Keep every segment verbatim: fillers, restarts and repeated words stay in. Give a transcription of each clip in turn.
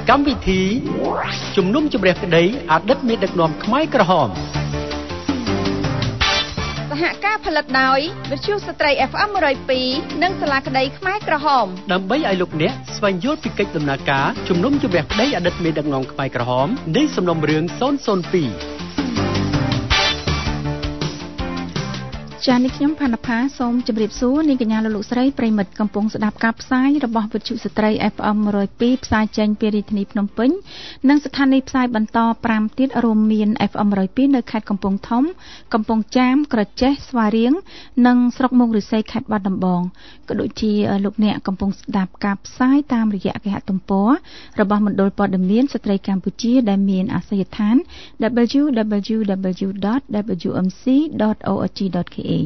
កម្មវិធីជំនុំជម្រះក្តីអតីតមេដឹកនាំខ្មែរក្រហមសហការផលិតដោយវិទ្យុស្ត្រី เอฟ เอ็ม one oh twoនិងសាលាក្តីខ្មែរក្រហមដើម្បីឲ្យលោកអ្នកស្វែងយល់ពីកិច្ចដំណើរការជំនុំជម្រះក្តីអតីតមេដឹកនាំខ្មែរក្រហមនៃសំណុំរឿងศูนย์ศูนย์two ចា៎នេះខ្ញុំផានផាសូមជម្រាបសួរនាងកញ្ញាលោកស្រីប្រិមិត្តកំពុងស្ដាប់ការផ្សាយរបស់វិទ្យុស្ត្រី เอฟ เอ็ม one oh twoផ្សាយចេញពីរាជធានីភ្នំពេញនិងស្ថានីយ៍ផ្សាយបន្តfiveទៀតរួមមាន เอฟ เอ็ม one oh twoនៅខេត្តកំពង់ធំកំពង់ចាមក្រចេះស្វាយរៀងនិងស្រុកមុខរិស័យខេត្តបាត់ដំបងក៏ដូចជាលោកអ្នកកំពុងស្ដាប់ការផ្សាយតាមរយៈគេហទំព័ររបស់មណ្ឌលព័ត៌មានស្ត្រីកម្ពុជាដែលមានអាសយដ្ឋាន double-u double-u double-u dot w m c dot org dot k a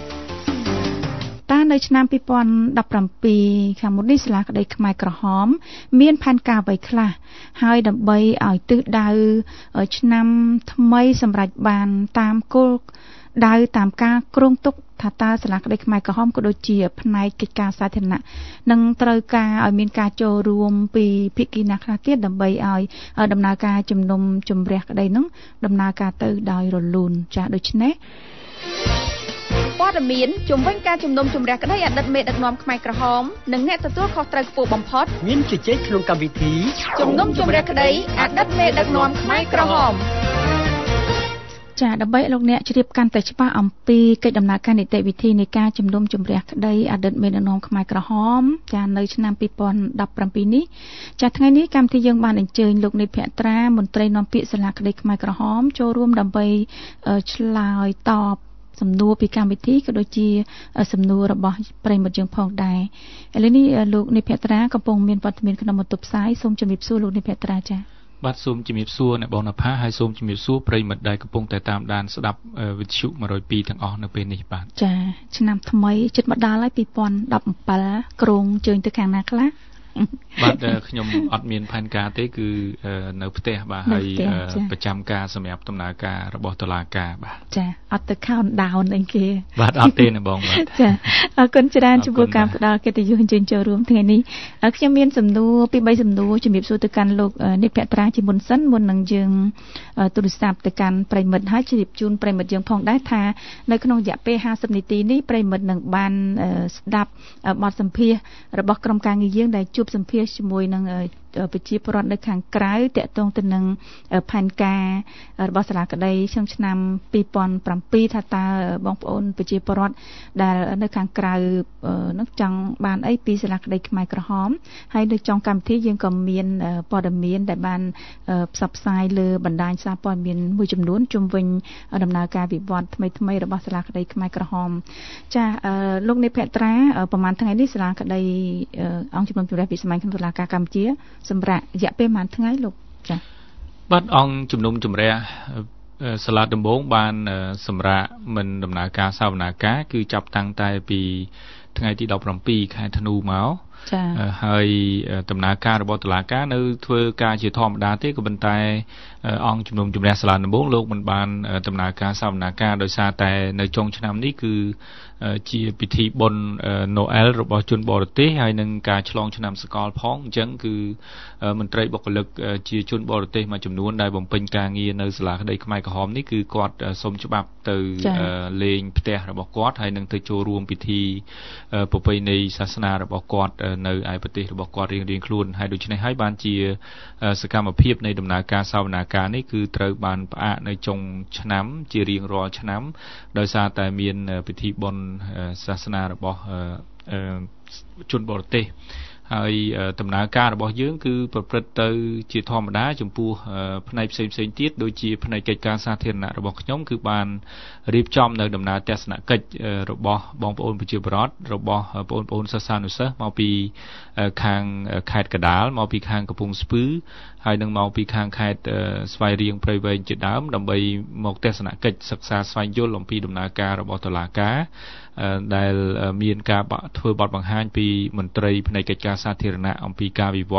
តានៅឆ្នាំtwo thousand seventeenខាងមុននេះសាលាក្តីខ្មែរក្រហមមានផែនការអ្វីខ្លះហើយដើម្បីឲ្យទិសដៅឆ្នាំថ្មីសម្រាប់បានតាមគោលដៅតាមការគ្រោងទុកថាតើសាលាក្តីខ្មែរក្រហមក៏ដូចជាផ្នែកកិច្ចការសាធារណៈនឹងត្រូវការឲ្យមានការចូលរួមពីភាគីណាខ្លះទៀតដើម្បីឲ្យដំណើរការជំនុំជម្រះក្តីនោះដំណើរការទៅដោយរលូនចា៎ដូច្នេះព័ត៌មានជំវិញការជំនុំជម្រះក្តីអតីតមេដឹកនាំខ្មែរក្រហមនិងអ្នកទទួលខុសត្រូវខ្ពស់បំផុតមានជជែកក្នុងកម្មវិធីជំនុំជម្រះក្តីអតីតមេដឹកនាំខ្មែរក្រហមចា៎ដើម្បីលោកអ្នកជ្រាបកាន់តែច្បាស់អំពីកិច្ចដំណើរការនីតិវិធីនៃការជំនុំជម្រះក្តីអតីតមេដឹកនាំខ្មែរក្រហមចា៎នៅឆ្នាំtwo thousand seventeenនេះចា៎ថ្ងៃនេះកម្មវិធីយើងបានអញ្ជើញលោកនិតភក្ត្រាមន្ត្រីនាំពាក្យសាលាក្តីខ្មែរក្រហមចូលរួមដើម្បីឆ្លើយតបសំណួរពីកម្មវិធីក៏ដូចជាសំណួររបស់ប្រិយមិត្តយើងផងដែរឥឡូវនេះលោកនិតភក្ត្រាកំពុងមានវត្តមានក្នុងបន្ទប់ផ្សាយសូមជម្រាបសួរលោកនិតភក្ត្រាចា៎បាទសូមជំរាបសួរអ្នកបងណផាហើយសូមជំរាបសួរប្រិយមិត្តដែលកំពុងតែតាមដានស្ដាប់វិទ្យុone oh twoទាំងអស់នៅពេលនេះបាទចាឆ្នាំថ្មីជិតមកដល់ហើយtwo thousand seventeenក្រុងជើញទៅខាងណាខ្លះបាទខ្ញុំអត់មានផែនការទេគឺនៅផ្ទះបាទហើយប្រចាំការសម្រាប់ដំណើរការរបស់តុលាការបាទចាអត់ទៅ count down អីគេបាទអត់ទេណាបងបាទចាអរគុណច្រើនចំពោះការផ្ដល់កិត្តិយសអញ្ជើញចូលរួមថ្ងៃនេះខ្ញុំមានសំណួរពីរបីសំណួរជំរាបសួរទៅកាន់លោកនិតភក្ត្រាជាមុនសិនមុននឹងយើងទូរស័ព្ទទៅកាន់ប្រិមិត្តហើយជម្រាបជូនប្រិមិត្តយើងផងដែរថានៅក្នុងរយៈពេលfiftyនាទីនេះប្រិមិត្តនឹងបានស្ដាប់បទសម្ភាសន៍របស់ក្រុមការងារយើងដែលជួបសម្ភាសន៍ជាមួយនឹងប្រជាពលរដ្ឋនៅខាងក្រៅតាក់ទងទៅនឹងផែនការរបស់សាលាក្តីក្នុងឆ្នាំtwo thousand sevenថាតើបងប្អូនប្រជាពលរដ្ឋដែលនៅខាងក្រៅនឹងចង់បានអីពីសាលាក្តីខ្មែរក្រហមហើយនៅtrongកម្មវិធីយើងក៏មានព័ត៌មានដែលបានផ្សព្វផ្សាយលើបណ្ដាញសារព័ត៌មានមួយចំនួនជុំវិញដំណើរការវិវត្តថ្មីៗរបស់សាលាក្តីខ្មែរក្រហមចាលោកនិតភក្ត្រាប្រហែលថ្ងៃនេះសាលាក្តីអង្គជំនុំជម្រះវិស្សម័យក្នុងតុលាការកម្ពុជាសម្រាប់រយៈពេលប្រហែលថ្ងៃលោកចា៎បាទអង្គជំនុំជម្រះសាលាដំបងបានសម្រាប់មិនដំណើរការសាវនាការគឺចាប់តាំងតែពីថ្ងៃទីseventeenខែធ្នូមកចា៎ហើយដំណើរការរបស់តុលាការនៅធ្វើការជាធម្មតាទេក៏ប៉ុន្តែអង្គជំនុំជម្រះសាលាដំបងលោកមិនបានដំណើរការសាវនាការដោយសារតែនៅចុងឆ្នាំនេះគឺជាពិធីបុណ្យ Noel របស់ជនបរទេសហើយនឹងការឆ្លងឆ្នាំសកលផងអញ្ចឹងគឺមន្ត្រីបុគ្គលិកជាជនបរទេសមួយចំនួនដែលបំពេញការងារនៅសាលាក្តីខ្មែរក្រហមនេះគឺគាត់សុំច្បាប់ទៅលេងផ្ទះរបស់គាត់ហើយនឹងទៅចូលរួមពិធីប្រពៃណីសាសនារបស់គាត់នៅឯប្រទេសរបស់គាត់រៀងៗខ្លួនហើយដូច្នេះហើយបានជាសកម្មភាពនៃដំណើរការសាវនាការនេះគឺត្រូវបានផ្អាកនៅចុងឆ្នាំជារៀងរាល់ឆ្នាំដោយសារតែមានពិធីបុណ្យសាសនារបស់ជនបរទេសហើយដំណើរការរបស់យើងគឺប្រព្រឹត្តទៅជាធម្មតាចំពោះផ្នែកផ្សេងៗទៀតដូចជាផ្នែកកិច្ចការសាធារណៈរបស់ខ្ញុំគឺបានរៀបចំនៅដំណើរទស្សនកិច្ចរបស់បងប្អូនប្រជាពលរដ្ឋរបស់បងប្អូនសិស្សានុសិស្សមកពីខាងខេត្តកណ្ដាលមកពីខាងកំពង់ស្ពឺហើយនឹងមកពីខាងខេត្តស្វាយរៀងព្រៃវែងជាដើមដើម្បីមកទស្សនកិច្ចសិក្សាស្វែងយល់អំពីដំណើរការរបស់តុលាការដែលមានការធ្វើបទបង្ហាញពីមន្ត្រីផ្នែកកិច្ចការសាធារណៈអំពីការវិវត្ត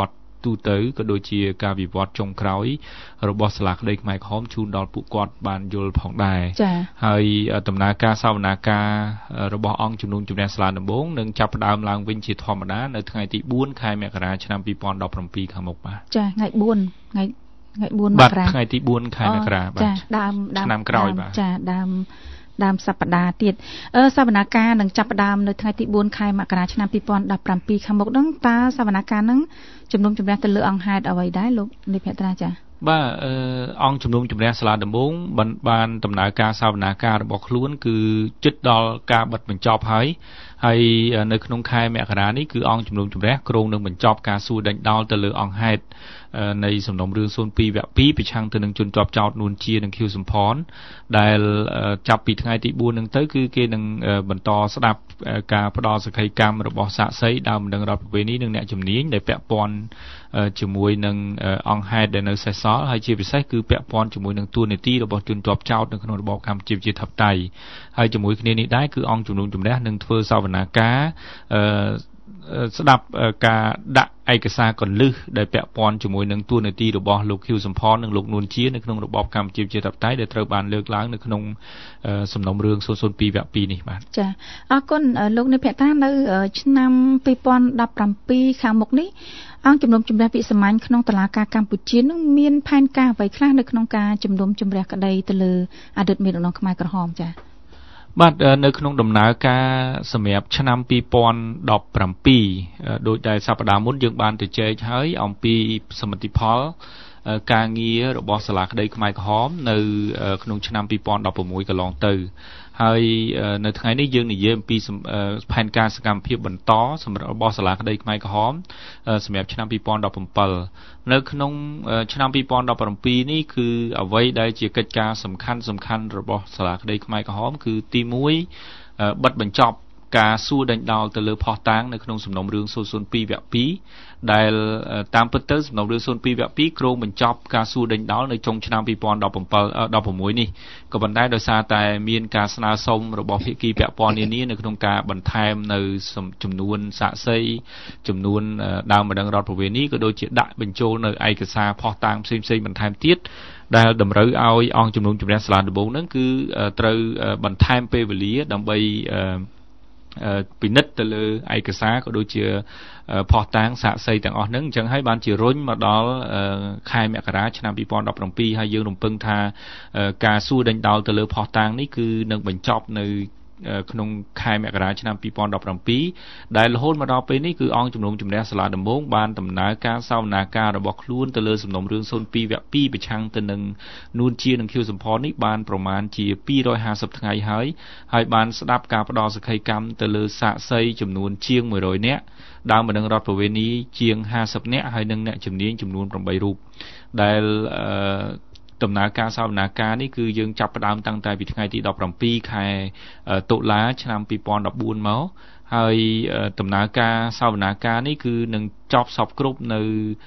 ទូទៅក៏ដូចជាការវិវត្តចុងក្រោយរបស់សាលាក្តីខ្មែរក្រហមជូនដល់ពួកគាត់បានយល់ផងដែរហើយដំណើរការសវនាការរបស់អង្គជំនុំជម្រះសាលាដំបងនឹងចាប់ផ្ដើមឡើងវិញជាធម្មតានៅថ្ងៃទីបួនខែមករាឆ្នាំពីរពាន់ដប់ប្រាំពីរខាងមុខបាទចាថ្ងៃបួនថ្ងៃថ្ងៃបួនមករាថ្ងៃទីបួនខែមករាបាទចាដើមឆ្នាំក្រោយបាទចាដើមដើមសប្តាហ៍ទៀតអឺសវនាការនឹងចាប់ផ្ដើមនៅថ្ងៃទីបួនខែមករាឆ្នាំពីរពាន់ដប់ប្រាំពីរខាងមុខហ្នឹងតើសវនាការហ្នឹងជំនុំជម្រះទៅលើអង្គហេតុអ្វីដែរលោកនិភ័ត្រាចាបាទអឺអង្គជំនុំជម្រះសាលាដំបងបានបានដំណើរការសវនាការរបស់ខ្លួនគឺជិតដល់ការបិទបញ្ចប់ហើយហើយនៅក្នុងខែមករានេះគឺអង្គជំនុំជម្រះក្រុងនឹងបញ្ចប់ការសួរដេញដោលទៅលើអង្គហេតុនៃសំណុំរឿងศูนย์ពីរវគ្គពីរប្រឆាំងទៅនឹងជនជាប់ចោទនួនជានិងខៀវសំផនដែលចាប់ពីថ្ងៃទីបួននឹងទៅគឺគេនឹងបន្តស្ដាប់ការផ្ដល់សក្ខីកម្មរបស់សាក្សីដើមបណ្ដឹងរដ្ឋប្រវេណីនិងអ្នកជំនាញដែលពាក់ព័ន្ធជាមួយនឹងអង្គហេតុដែលនៅសេសសល់ហើយជាពិសេសគឺពាក់ព័ន្ធជាមួយនឹងទួលនីតិរបស់ជនជាប់ចោទនៅក្នុងរបបកម្ពុជាប្រជាធិបតេយ្យហើយជាមួយគ្នានេះដែរគឺអង្គជំនុំជម្រះនឹងធ្វើសវនាការអឺស្ដាប់ការដាក់ឯកសារកលឹះដែលពាក់ព័ន្ធជាមួយនឹងទួលនីតិរបស់លោកខៀវសំផននិងលោកនួនជានៅក្នុងរបបកម្ពុជាប្រជាធិបតេយ្យដែលត្រូវបានលើកឡើងនៅក្នុងសំណុំរឿងศูนย์ពីរវគ្គពីរនេះបាទចាអរគុណលោកនិភ័ត្រានៅឆ្នាំពីរពាន់ដប់ប្រាំពីរខាងមុខនេះអង្គជំនុំជម្រះវិសាមញ្ញក្នុងតុលាការកម្ពុជានឹងមានផែនការអ្វីខ្លះនៅក្នុងការជំនុំជម្រះក្តីទៅលើអតីតមេដឹកនាំខ្មែរក្រហមចាបាទនៅក្នុងដំណើរការសម្រាប់ឆ្នាំពីរពាន់ដប់ប្រាំពីរដោយដែលសប្តាហ៍មុនយើងបានទៅចែកហើយអំពីសមិទ្ធផលការងាររបស់សាលាក្តីខ្មែរក្រហមនៅក្នុងឆ្នាំពីរពាន់ដប់ប្រាំមួយកន្លងទៅហើយនៅថ្ងៃនេះយើងនិយាយអំពីផែនការសកម្មភាពបន្តសម្រាប់របស់សាលាក្តីខ្មែរក្រហមសម្រាប់ឆ្នាំពីរពាន់ដប់ប្រាំពីរនៅក្នុងឆ្នាំពីរពាន់ដប់ប្រាំពីរនេះគឺអ្វីដែលជាកិច្ចការសំខាន់សំខាន់របស់សាលាក្តីខ្មែរក្រហមគឺទីមួយបិទបញ្ចប់ការសួរដេញដោលទៅលើផុសតាងនៅក្នុងសំណុំរឿងศูนย์ពីរវគ្គពីរដែលតាមពិតទៅសំណុំរឿងศูนย์ពីរវគ្គពីរគ្រោងបញ្ចប់ការសួរដេញដោលនៅចុងឆ្នាំពីរពាន់ដប់ប្រាំមួយនេះក៏ប៉ុន្តែដោយសារតែមានការស្នើសុំរបស់ភាគីពាក់ព័ន្ធនានានៅក្នុងការបន្ថែមនៅចំនួនសាក្សីចំនួនដើមបណ្ដឹងរដ្ឋប្រវេណីក៏ដូចជាដាក់បញ្ចូលនៅឯកសារផុសតាងផ្សេងៗបន្ថែមទៀតដែលតម្រូវឲ្យអង្គជំនុំជម្រះសាលាដំបងហ្នឹងគឺត្រូវបន្ថែមពេលវេលាដើម្បីពិនិត្យទៅលើឯកសារក៏ដូចជាផុសតាងសាក្សីទាំងអស់ហ្នឹងអញ្ចឹងហើយបានជារុញមកដល់ខែមករាឆ្នាំពីរពាន់ដប់ប្រាំពីរហើយយើងរំពឹងថាការសួរដេញដោលទៅលើផុសតាងនេះគឺនឹងបញ្ចប់នៅក្នុងខែមករាឆ្នាំពីរពាន់ដប់ប្រាំពីរដែលរហូតមកដល់ពេលនេះគឺអង្គជំនុំជម្រះសាលាដំបងបានដំណើរការសវនាការរបស់ខ្លួនទៅលើសំណុំរឿងศูนย์ពីរវគ្គពីរប្រឆាំងទៅនឹងនួនជានិងខៀវសំផននេះបានប្រមាណជាពីររយហាសិបថ្ងៃហើយហើយបានស្ដាប់ការផ្ដល់សក្ខីកម្មទៅលើសាក្សីចំនួនជាងមួយរយនាក់ដើមបណ្ដឹងរដ្ឋប្រវេណីជាងហាសិបនាក់ហើយនិងអ្នកជំនាញចំនួនប្រាំបីរូបដែលដំណើរការសវនាការនេះគឺយើងចាប់ផ្ដើមតាំងតែពីថ្ងៃទីដប់ប្រាំពីរខែតុលាឆ្នាំពីរពាន់ដប់បួនមកហើយដំណើរការសវនាការនេះគឺនឹងចប់សពគ្រប់នៅ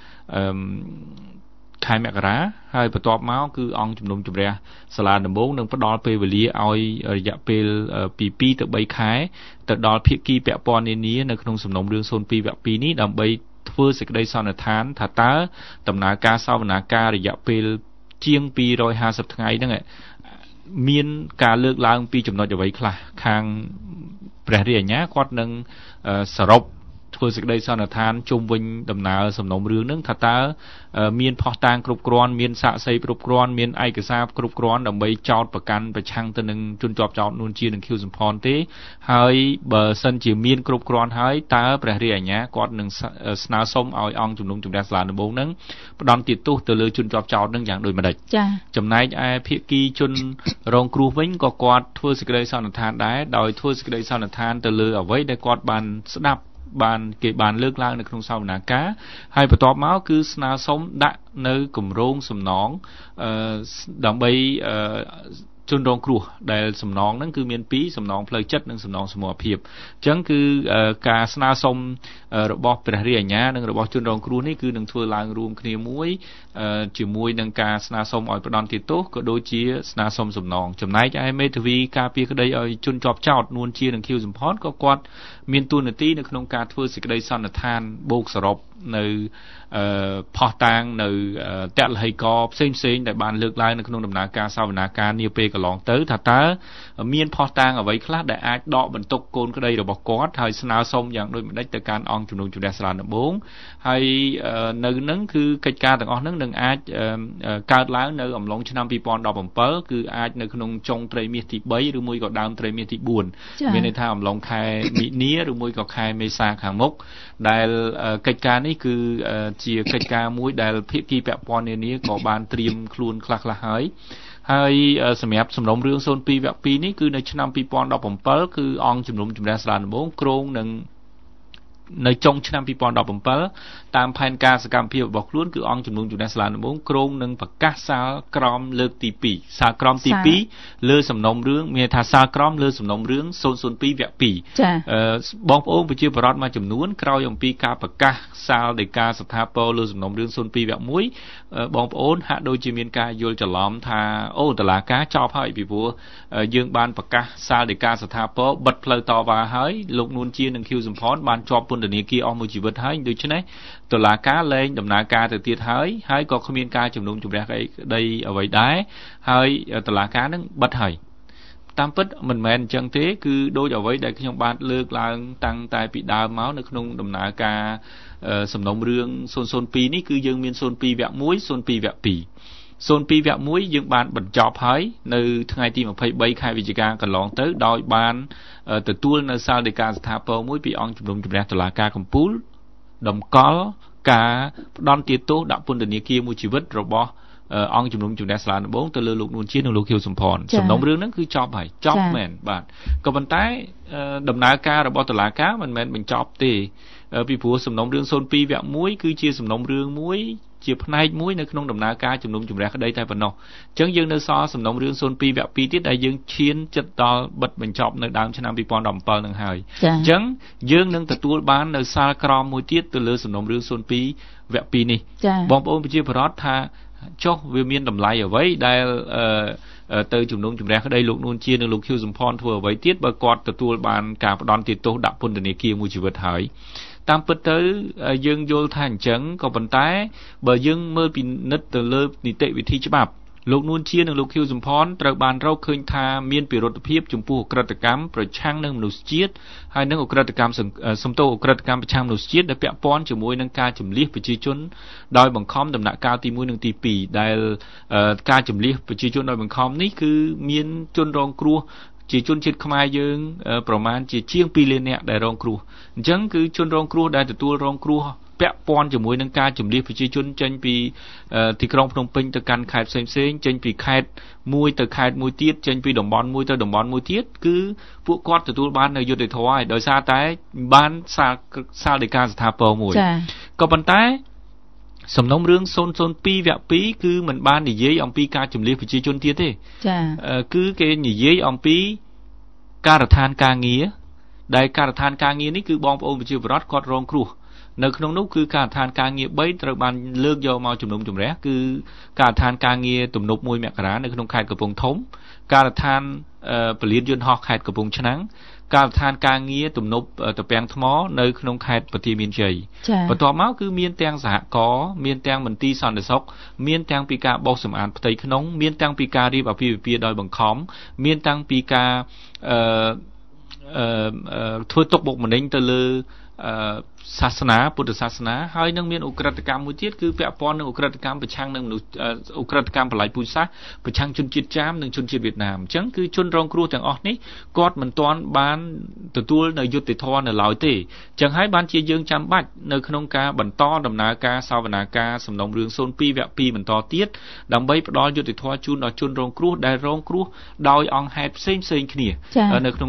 ខែមករាហើយបន្ទាប់មកគឺអង្គជំនុំជម្រះសាលាដំបងនឹងផ្ដល់ពេលវេលាឲ្យរយៈពេលពីពីរទៅបីខែទៅដល់ភាគីពាក់ព័ន្ធនានានៅក្នុងសំណុំរឿងศูนย์ពីរវគ្គពីរនេះដើម្បីធ្វើសេចក្តីសន្និដ្ឋានថាតើដំណើរការសវនាការរយៈពេលជាងពីររយហាសិបថ្ងៃហ្នឹងមានការលើកឡើងពីចំណុចអ្វីខ្លះខាងព្រះរាជអាជ្ញាគាត់នឹងសរុបធ្វើសេចក្តីសន្និដ្ឋានជុំវិញដំណើរសំណុំរឿងហ្នឹងថាតើមានផុសតាងគ្រប់គ្រាន់មានសាក្សីគ្រប់គ្រាន់មានឯកសារគ្រប់គ្រាន់ដើម្បីចោទប្រកាន់ប្រឆាំងទៅនឹងជនជាប់ចោទនួនជានិងខៀវសំផនទេហើយបើសិនជាមានគ្រប់គ្រាន់ហើយតើព្រះរាជអាជ្ញាគាត់នឹងស្នើសុំឲ្យអង្គជំនុំជម្រះសាលាដំបងហ្នឹងផ្ដន្ទាទោសទៅលើជនជាប់ចោទហ្នឹងយ៉ាងដូចម្ដេចចា៎ចំណែកឯភាគីជនរងគ្រោះវិញក៏គាត់ធ្វើសេចក្តីសន្និដ្ឋានដែរដោយធ្វើសេចក្តីសន្និដ្ឋានទៅលើអ្វីដែលគាត់បានស្ដាប់បានគេបានលើកឡើងនៅក្នុងសវនាការហើយបន្ទាប់មកគឺស្នើសុំដាក់នៅគម្រោងសំណងអឺដើម្បីអឺជនរងគ្រោះដែលសំណងហ្នឹងគឺមានពីរសំណងផ្លូវចិត្តនិងសំណងសមរភាពអញ្ចឹងគឺការស្នើសុំរបស់ព្រះរាជអាជ្ញានិងរបស់ជនរងគ្រោះនេះគឺនឹងធ្វើឡើងរួមគ្នាមួយជាមួយនឹងការស្នើសុំឲ្យផ្ដន្ទាទោសក៏ដូចជាស្នើសុំសំណងចំណែកឯមេធាវីការពារក្តីឲ្យជនជាប់ចោទនួនជានិងខៀវសំផនក៏គាត់មានតួនាទីនៅក្នុងការធ្វើសេចក្តីសន្និដ្ឋានបូកសរុបនៅផុសតាងនៅតលហិកផ្សេងផ្សេងដែលបានលើកឡើងនៅក្នុងដំណើរការសវនាការនាពេលកន្លងទៅថាតើមានផុសតាងអ្វីខ្លះដែលអាចដកបន្ទុកកូនក្តីរបស់គាត់ហើយស្នើសុំយ៉ាងដូចម្ដេចទៅកាន់អង្គជំនុំជម្រះសាលាដំបូងហើយនៅនឹងគឺកិច្ចការទាំងអស់ហ្នឹងនឹងអាចកើតឡើងនៅអំឡុងឆ្នាំពីរពាន់ដប់bảyគឺអាចនៅក្នុងចុងត្រីមាសទីបីឬមួយក៏ដើមត្រីមាសទីបួនមានន័យថាអំឡុងខែមិនិនាឬមួយក៏ខែមេសាខាងមុខដែលកិច្ចការនេះគឺជាកិច្ចការមួយដែលភាគីពាក់ព័ន្ធនានាក៏បានត្រៀមខ្លួនខ្លះៗហើយហើយសម្រាប់សំណុំរឿងศูนย์ពីរវគ្គពីរនេះគឺនៅឆ្នាំពីរពាន់ដប់bảyគឺអង្គជំនុំជម្រះសាលាដំបូងគ្រោងនឹងនៅចុងឆ្នាំពីរពាន់ដប់bảyតាមផែនការសកម្មភាពរបស់ខ្លួនគឺអង្គជំនុំជម្រះសាលាដំបូងគ្រោងនឹងប្រកាសសាលក្រមលើកទីពីរសាលក្រមទីពីរលើសំណុំរឿងមានថាសាលក្រមលើសំណុំរឿងศูนย์ពីរវគ្គពីរអឺបងប្អូនប្រជាពលរដ្ឋមួយចំនួនក្រោយអំពីការប្រកាសសាលដីកាស្ថាពរលើសំណុំរឿងศูนย์ពីរវគ្គមួយបងប្អូនហាក់ដូចជាមានការយល់ច្រឡំថាអូតុលាការចប់ហើយពីព្រោះយើងបានប្រកាសសាលដីកាស្ថាពរបិទផ្លូវតវ៉ាហើយលោកនួនជានិងខៀវសំផនបានជាប់ពន្ធនាគារអស់មួយជីវិតហើយដូច្នេះតុលាការលែងដំណើរការទៅទៀតហើយហើយក៏គ្មានការជំនុំជម្រះក្តីអ្វីដែរហើយតុលាការនឹងបិទហើយតាមពិតមិនមែនអញ្ចឹងទេគឺដូចអ្វីដែលខ្ញុំបានលើកឡើងតាំងតែពីដើមមកនៅក្នុងដំណើរការសំណុំរឿងศูนย์ពីរនេះគឺយើងមានศูนย์ពីរវគ្គមួយศูนย์ពីរវគ្គពីរศูนย์ពីរវគ្គមួយយើងបានបញ្ចប់ហើយនៅថ្ងៃទីម្ភៃបីខែវិច្ឆិកាកន្លងទៅដោយបានទទួលនៅសាលដីកាស្ថាពរមួយពីអង្គជំនុំជម្រះតុលាការកំពូលតម្កល់ការផ្ដន្ទាទោសដាក់ពន្ធនាគារមួយជីវិតរបស់អង្គជំនុំជម្រះសាលាដំបូងទៅលើលោកនួនជានិងលោកខៀវសំផនសំណុំរឿងហ្នឹងគឺចប់ហើយចប់មែនបាទក៏ប៉ុន្តែដំណើរការរបស់តុលាការមិនមែនបញ្ចប់ទេពីព្រោះសំណុំរឿងศูนย์ពីរវគ្គមួយគឺជាសំណុំរឿងមួយជាផ្នែកមួយនៅក្នុងដំណើរការជំនុំជម្រះក្តីតែប៉ុណ្ណោះអញ្ចឹងយើងនៅសល់សំណុំរឿងศูนย์ពីរវគ្គពីរទៀតដែលយើងឈានចិត្តដល់បិទបញ្ចប់នៅដើមឆ្នាំពីរពាន់ដប់bảyនឹងហើយអញ្ចឹងយើងនឹងទទួលបាននៅសាលក្រមមួយទៀតទៅលើសំណុំរឿងศูนย์ពីរវគ្គពីរនេះបងប្អូនប្រជាពលរដ្ឋថាចុះវាមានតម្លៃអ្វីដែលទៅជំនុំជម្រះក្តីលោកនួនជានិងលោកខៀវសំផនធ្វើអ្វីទៀតបើគាត់ទទួលបានការផ្ដន្ទាទោសដាក់ពន្ធនាគារមួយជីវិតហើយតាមពិតទៅយើងយល់ថាអញ្ចឹងក៏ប៉ុន្តែបើយើងមើលពិនិត្យទៅលើនីតិវិធីច្បាប់លោកនួនជានិងលោកខៀវសំផនត្រូវបានរកឃើញថាមានពិរុទ្ធភាពចំពោះអក្រិតកម្មប្រឆាំងនឹងមនុស្សជាតិហើយនិងអក្រិតកម្មសំទោសអក្រិតកម្មប្រឆាំងមនុស្សជាតិដែលពាក់ព័ន្ធជាមួយនឹងការជំលះប្រជាជនដោយបង្ខំដំណាក់កាលទីមួយនិងទីពីរដែលការជំលះប្រជាជនដោយបង្ខំនេះគឺមានជនរងគ្រោះជាជនជាតិខ្មែរយើងប្រមាណជាជាងពីរលាននាក់ដែលរងគ្រោះអញ្ចឹងគឺជនរងគ្រោះដែលទទួលរងគ្រោះពាក់ព័ន្ធជាមួយនឹងការជំលះប្រជាជនចេញពីទីក្រុងភ្នំពេញទៅកាន់ខេត្តផ្សេងៗចេញពីខេត្តមួយទៅខេត្តមួយទៀតចេញពីតំបន់មួយទៅតំបន់មួយទៀតគឺពួកគាត់ទទួលបាននៅយុត្តិធម៌ហើយដោយសារតែបានសាលសាលដីកាស្ថាពរមួយក៏ប៉ុន្តែសំណុំរឿងศูนย์ពីរវគ្គពីរគឺមិនបាននិយាយអំពីការជំលះប្រជាជនទៀតទេចា៎គឺគេនិយាយអំពីការដ្ឋានការងារដែលការដ្ឋានការងារនេះគឺបងប្អូនប្រជាពលរដ្ឋគាត់រងគ្រោះនៅក្នុងនោះគឺការដ្ឋានការងារបីត្រូវបានលើកយកមកជំនុំជម្រះគឺការដ្ឋានការងារទំនប់មួយមករានៅក្នុងខេត្តកំពង់ធំការដ្ឋានពលានយន្តហោះខេត្តកំពង់ឆ្នាំងការដ្ឋានការងារទំនប់តពាំងថ្មនៅក្នុងខេត្តបន្ទាយមានជ័យបន្ទាប់មកគឺមានទាំងសហករណ៍មានទាំងមន្ទីរសន្តិសុខមានទាំងពីការបោសសម្អាតផ្ទៃក្នុងមានទាំងពីការរៀបអាពាហ៍ពិពាហ៍ដោយបង្ខំមានទាំងពីការអឺធ្វើទុកបុកម្នេញទៅលើសាសនាពុទ្ធសាសនាហើយនឹងមានអ ுக ្រិតកម្មមួយទៀតគឺពាក់ព័ន្ធនឹងអ ுக ្រិតកម្មប្រឆាំងនឹងមនុស្សអ ுக ្រិតកម្មបល័យពូជសាសន៍ប្រឆាំងជនជាតិចាមនិងជនជាតិវៀតណាមអញ្ចឹងគឺជនរងគ្រោះទាំងអស់នេះគាត់មិនទាន់បានទទួលនៅយុត្តិធម៌នៅឡើយទេអញ្ចឹងហើយបានជាយើងចាំបាច់នៅក្នុងការបន្តដំណើរការសវនាការសំណុំរឿងศูนย์ពីរវគ្គពីរបន្តទៀតដើម្បីផ្ដល់យុត្តិធម៌ជូនដល់ជនរងគ្រោះដែលរងគ្រោះដោយអង្គហេតុផ្សេងផ្សេងគ្នានៅក្នុងនឹងអ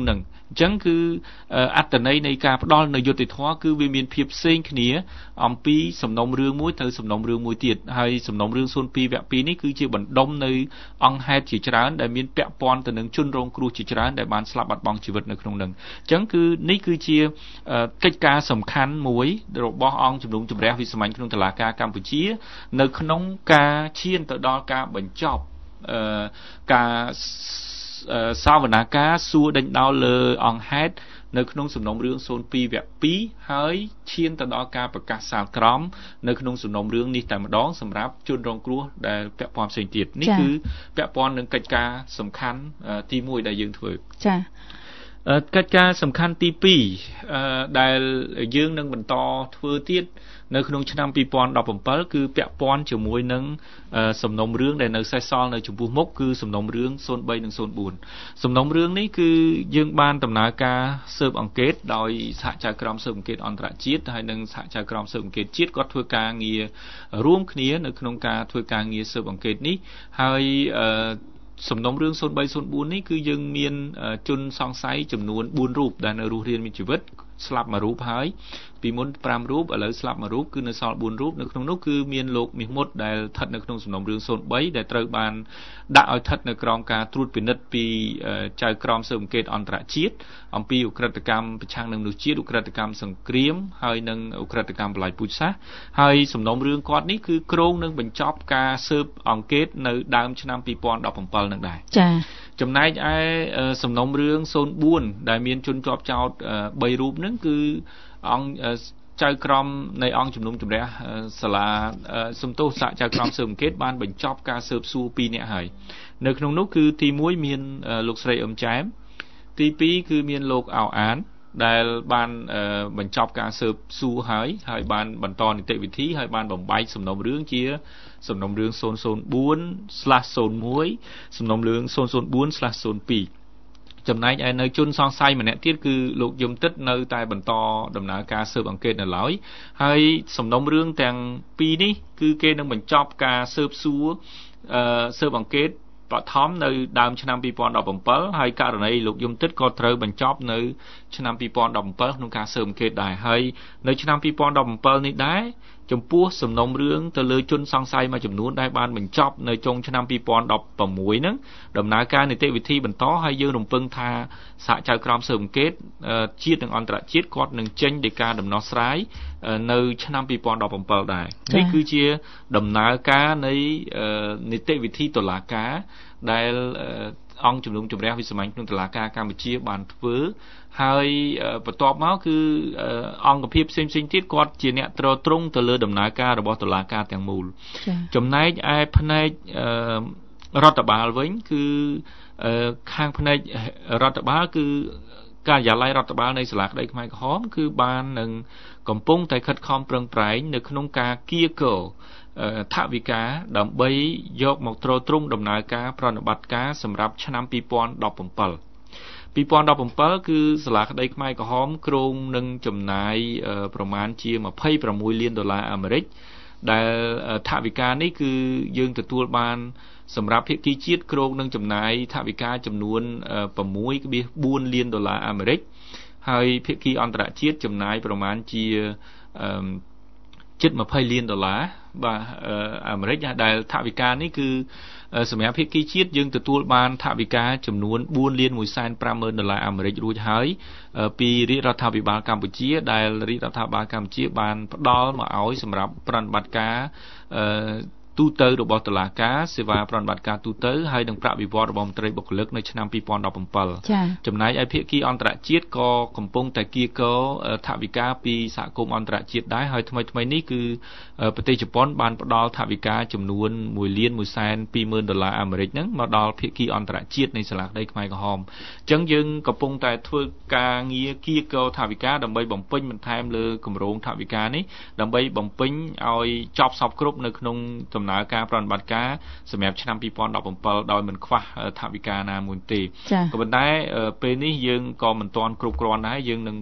ចឹងគឺអត្តន័យនៃការផ្ដល់នៅយុត្តិធម៌គឺវាមានភាពផ្សេងគ្នាអំពីសំណុំរឿងមួយទៅសំណុំរឿងមួយទៀតហើយសំណុំរឿងศูนย์ពីរវគ្គពីរនេះគឺជាបណ្ដុំនៅអង្គហេតុជាច្រើនដែលមានពាក់ព័ន្ធទៅនឹងជនរងគ្រោះជាច្រើនដែលបានស្លាប់បាត់បង់ជីវិតនៅក្នុងនឹងចឹងគឺនេះគឺជាកិច្ចការសំខាន់មួយរបស់អង្គជំនុំជម្រះវិសាមញ្ញក្នុងតុលាការកម្ពុជានៅក្នុងការឈានទៅដល់ការបញ្ចប់ការសាវនាការសួរដេញដោលលើអង្គហេតុនៅក្នុងសំណុំរឿងศูนย์ពីរវគ្គពីរហើយឈានទៅដល់ការប្រកាសសាលក្រមនៅក្នុងសំណុំរឿងនេះតែម្ដងសម្រាប់ជនរងគ្រោះដែលពាក់ព័ន្ធផ្សេងទៀតនេះគឺពាក់ព័ន្ធនឹងកិច្ចការសំខាន់ទីមួយដែលយើងធ្វើចា៎កិច្ចការសំខាន់ទីពីរដែលយើងនឹងបន្តធ្វើទៀតនៅក្នុងឆ្នាំពីរពាន់ដប់ប្រាំbảyគឺពាក់ព័ន្ធជាមួយនឹងសំណុំរឿងដែលនៅសេសសល់នៅចំពោះមុខគឺសំណុំរឿងศูนย์បីនិងศูนย์បួនសំណុំរឿងនេះគឺយើងបានដំណើរការស៊ើបអង្កេតដោយសហចៅក្រមស៊ើបអង្កេតអន្តរជាតិហើយនិងសហចៅក្រមស៊ើបអង្កេតជាតិគាត់ធ្វើការងាររួមគ្នានៅក្នុងការធ្វើការងារស៊ើបអង្កេតនេះហើយសំណុំរឿងศูนย์បីศูนย์បួននេះគឺយើងមានជនសង្ស័យចំនួនបួនរូបដែលនៅរស់រានមានជីវិតស្លាប់មួយរូបហើយពីមុនប្រាំរូបឥឡូវស្លាប់មួយរូបគឺនៅសល់បួនរូបនៅក្នុងនោះគឺមានលោកមាសមុតដែលស្ថិតនៅក្នុងសំណុំរឿងศูนย์បីដែលត្រូវបានដាក់ឲ្យស្ថិតនៅក្រោមការត្រួតពិនិត្យពីចៅក្រមស៊ើបអង្កេតអន្តរជាតិអំពីឧក្រិដ្ឋកម្មប្រឆាំងនឹងមនុស្សជាតិឧក្រិដ្ឋកម្មសង្គ្រាមហើយនិងឧក្រិដ្ឋកម្មបល្ល័ង្កពូជសាសន៍ហើយសំណុំរឿងគាត់នេះគឺគ្រោងនឹងបញ្ចប់ការស៊ើបអង្កេតនៅដើមឆ្នាំពីរពាន់ដប់ប្រាំbảyនឹងដែរចា៎ចំណែកឯសំណុំរឿងศูนย์បួនដែលមានជនជាប់ចោទបីរូបហ្នឹងគឺអង្គចៅក្រមនៃអង្គជំនុំជម្រះសាលាសំទោសសហចៅក្រមស៊ើបអង្កេតបានបញ្ចប់ការស៊ើបសួរពីរនាក់ហើយនៅក្នុងនោះគឺទីមួយមានលោកស្រីអឹមចែមទីពីរគឺមានលោកអោអានដែលបានបញ្ចប់ការស៊ើបសួរហើយហើយបានបន្តនីតិវិធីហើយបានបំបែកសំណុំរឿងជាសំណុំរឿងศูนย์ศูนย์បួនស្លាសศูนย์មួយសំណុំរឿងศูนย์ศูนย์បួនស្លាសศูนย์ពីរចំណែកឯនៅជនសង្ស័យម្នាក់ទៀតគឺលោកយមទឹកនៅតែបន្តដំណើរការស៊ើបអង្កេតនៅឡើយហើយសំណុំរឿងទាំងពីរនេះគឺគេនឹងបញ្ចប់ការស៊ើបសួរអឺស៊ើបអង្កេតបឋមនៅដើមឆ្នាំពីរពាន់ដប់ប្រាំbảyហើយករណីលោកយមទឹកក៏ត្រូវបញ្ចប់នៅឆ្នាំពីរពាន់ដប់ប្រាំbảyក្នុងការស៊ើបអង្កេតដែរហើយនៅឆ្នាំពីរពាន់ដប់ប្រាំbảyនេះដែរចំពោះសំណុំរឿងទៅលើជនសង្ស័យមួយចំនួនដែលបានបញ្ចប់នៅចុងឆ្នាំពីរពាន់ដប់ប្រាំមួយហ្នឹងដំណើរការនីតិវិធីបន្តហើយយើងរំពឹងថាសហចៅក្រមស៊ើបអង្កេតជាតិនិងអន្តរជាតិគាត់នឹងចេញដីកាដំណោះស្រាយនៅឆ្នាំពីរពាន់ដប់ប្រាំbảyដែរនេះគឺជាដំណើរការនៃនីតិវិធីតុលាការដែលអង្គជំនុំជម្រះវិសាមញ្ញក្នុងតុលាការកម្ពុជាបានធ្វើហើយបន្ទាប់មកគឺអង្គភាពផ្សេងៗទៀតគាត់ជាអ្នកត្រួតត្រងទៅលើដំណើរការរបស់តុលាការទាំងមូលចំណែកឯផ្នែករដ្ឋបាលវិញគឺខាងផ្នែករដ្ឋបាលគឺការិយាល័យរដ្ឋបាលនៃសាលាក្តីខ្មែរក្រហមគឺបាននឹងកំពុងតែខិតខំប្រឹងប្រែងនៅក្នុងការគៀកថវិកាដើម្បីយកមកទ្រទ្រង់ដំណើរការប្រតិបត្តិការសម្រាប់ឆ្នាំពីរពាន់ដប់ប្រាំbảyពីរពាន់ដប់ប្រាំbảyគឺសាលាក្តីខ្មែរក្រហមគ្រោងនឹងចំណាយប្រមាណជាម្ភៃប្រាំមួយលានដុល្លារអាមេរិកដែលថវិកានេះគឺយើងទទួលបានសម្រាប់ភាគីជាតិគ្រោងនឹងចំណាយថវិកាចំនួន ប្រាំមួយភាគបួនលានដុល្លារអាមេរិកហើយភាគីអន្តរជាតិចំណាយប្រមាណជាជិតម្ភៃលានដុល្លារបាទអាមេរិកដែលថវិកានេះគឺសម្រាប់ភាគីជាតិយើងទទួលបានថវិកាចំនួនបួនលានមួយសែនប្រាំម៉ឺនដុល្លារអាមេរិករួចហើយពីរាជរដ្ឋាភិបាលកម្ពុជាដែលរាជរដ្ឋាភិបាលកម្ពុជាបានផ្ដល់មកឲ្យសម្រាប់ប្រតិបត្តិការទូទៅរបស់តុលាការសេវាប្រតិបត្តិការទូទៅហើយនឹងប្រាក់បៀវត្សរបស់មន្ត្រីបុគ្គលិកនៅឆ្នាំពីរពាន់ដប់ប្រាំbảyចំណែកឯភាគីអន្តរជាតិក៏កំពុងតែគៀកថវិកាពីសហគមន៍អន្តរជាតិដែរហើយថ្មីថ្មីនេះគឺប្រទេសជប៉ុនបានផ្ដល់ថវិកាចំនួនមួយលានមួយសែនពីរម៉ឺនដុល្លារអាមេរិកហ្នឹងមកដល់ភាគីអន្តរជាតិនៃសាលាក្តីខ្មែរក្រហមអញ្ចឹងយើងកំពុងតែធ្វើការងារគៀកថវិកាដើម្បីបំពេញបន្ថែមលើគម្រោងថវិកានេះដើម្បីបំពេញឲ្យចប់សពគ្រប់នៅក្នុងដំណើរការប្រតិបត្តិការសម្រាប់ឆ្នាំពីរពាន់ដប់ប្រាំbảyដោយមិនខ្វះថវិកាណាមួយទេក៏ប៉ុន្តែពេលនេះយើងក៏មិនទាន់គ្រប់គ្រាន់ដែរយើងនឹង